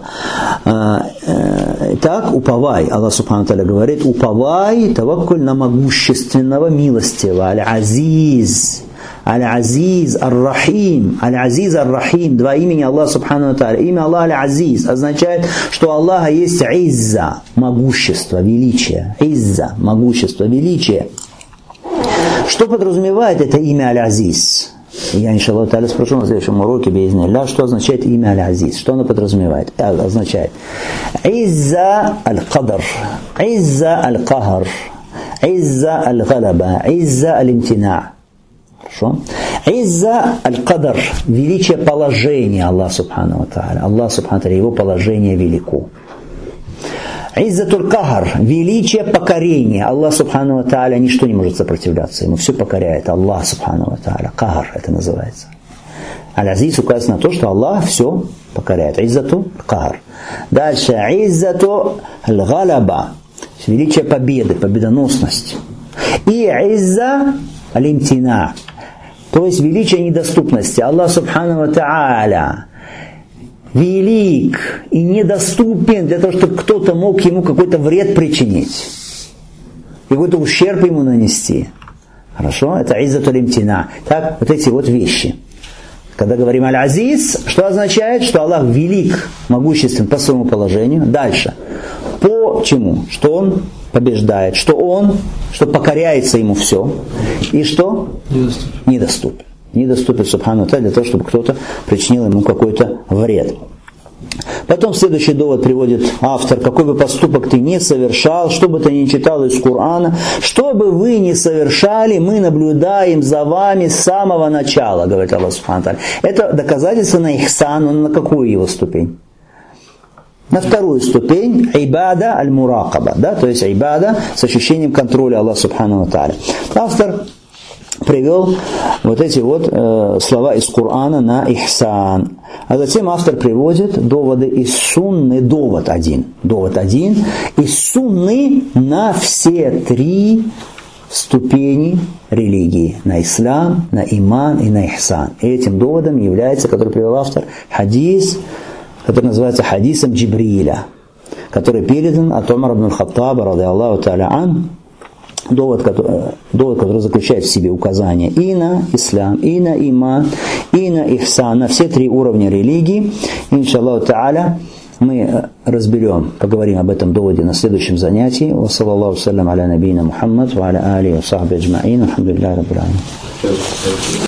Так, уповай. Аллах Субхану Тааля говорит, уповай, таваккуль на могущественного, милостивого, аль-азиз, ар-рахим, аль-азиз, ар-рахим, два имени Аллаха Субхану Тааля. Имя Аллаха аль-азиз означает, что у Аллаха есть изза, могущество, величие. Изза, могущество, величие. Что подразумевает это имя аль-азиз? Я, иншаллаху та'аля, спрошу на следующем уроке, би'изни-ллах, что означает имя Аль-Азиз, что оно подразумевает? Означает изза аль-кадр, изза аль-кахар, изза аль-галаба, изза аль-имтина. Хорошо? Изза аль-кадр, величие положения Аллаха Субхану ва Тааля. Аллах Субхану ва Тааля, его положение велико. Иззатуль кахар, величие покорения. Аллах Субхану ва Тааля ничто не может сопротивляться. Ему все покоряет. Аллах Субхану ва Тааля. Кахар это называется. Аль-Азиз указывает на то, что Аллах все покоряет. Иззатуль кахар. Дальше. Иззатуль галаба. Величие победы, победоносность. И изза аль-имтина. То есть величие недоступности. Аллах Субхану ва Тааля велик и недоступен для того, чтобы кто-то мог ему какой-то вред причинить, какой-то ущерб ему нанести. Хорошо? Это иззатуль имтина. Так, вот эти вот вещи. Когда говорим аль-азиз, что означает? Что Аллах велик, могуществен по своему положению. Дальше. По чему? Что Он побеждает, что покоряется ему все. И что? Недоступен. Недоступен, субхану тааля, для того, чтобы кто-то причинил ему какой-то вред. Потом следующий довод приводит автор: какой бы поступок ты ни совершал, что бы ты ни читал из Корана, что бы вы ни совершали, мы наблюдаем за вами с самого начала, говорит Аллах Субхану ва Тааля. Это доказательство на ихсан, но на какую его ступень? На вторую ступень ибада аль-муракаба, да, то есть ибада с ощущением контроля Аллаха Субхану ва Тааля. Автор привел вот эти вот слова из Корана на ихсан. А затем автор приводит доводы из сунны, довод один из сунны на все три ступени религии: на ислам, на иман и на ихсан. И этим доводом является, который привел автор, хадис, который называется хадисом Джибриля, который передан от Умара ибн аль-Хаттаба, ради Аллаху та'аля ан. Довод, который заключает в себе указания и на ислам, и на иман, и на ихсан, на все три уровня религии. Иншаллаху та'аля мы поговорим об этом доводе на следующем занятии. Ва саллаллаху салям аля набийна Мухаммад ва аля алихи ва сахби аджмаин. Алхамдулиллахи раббил аламин.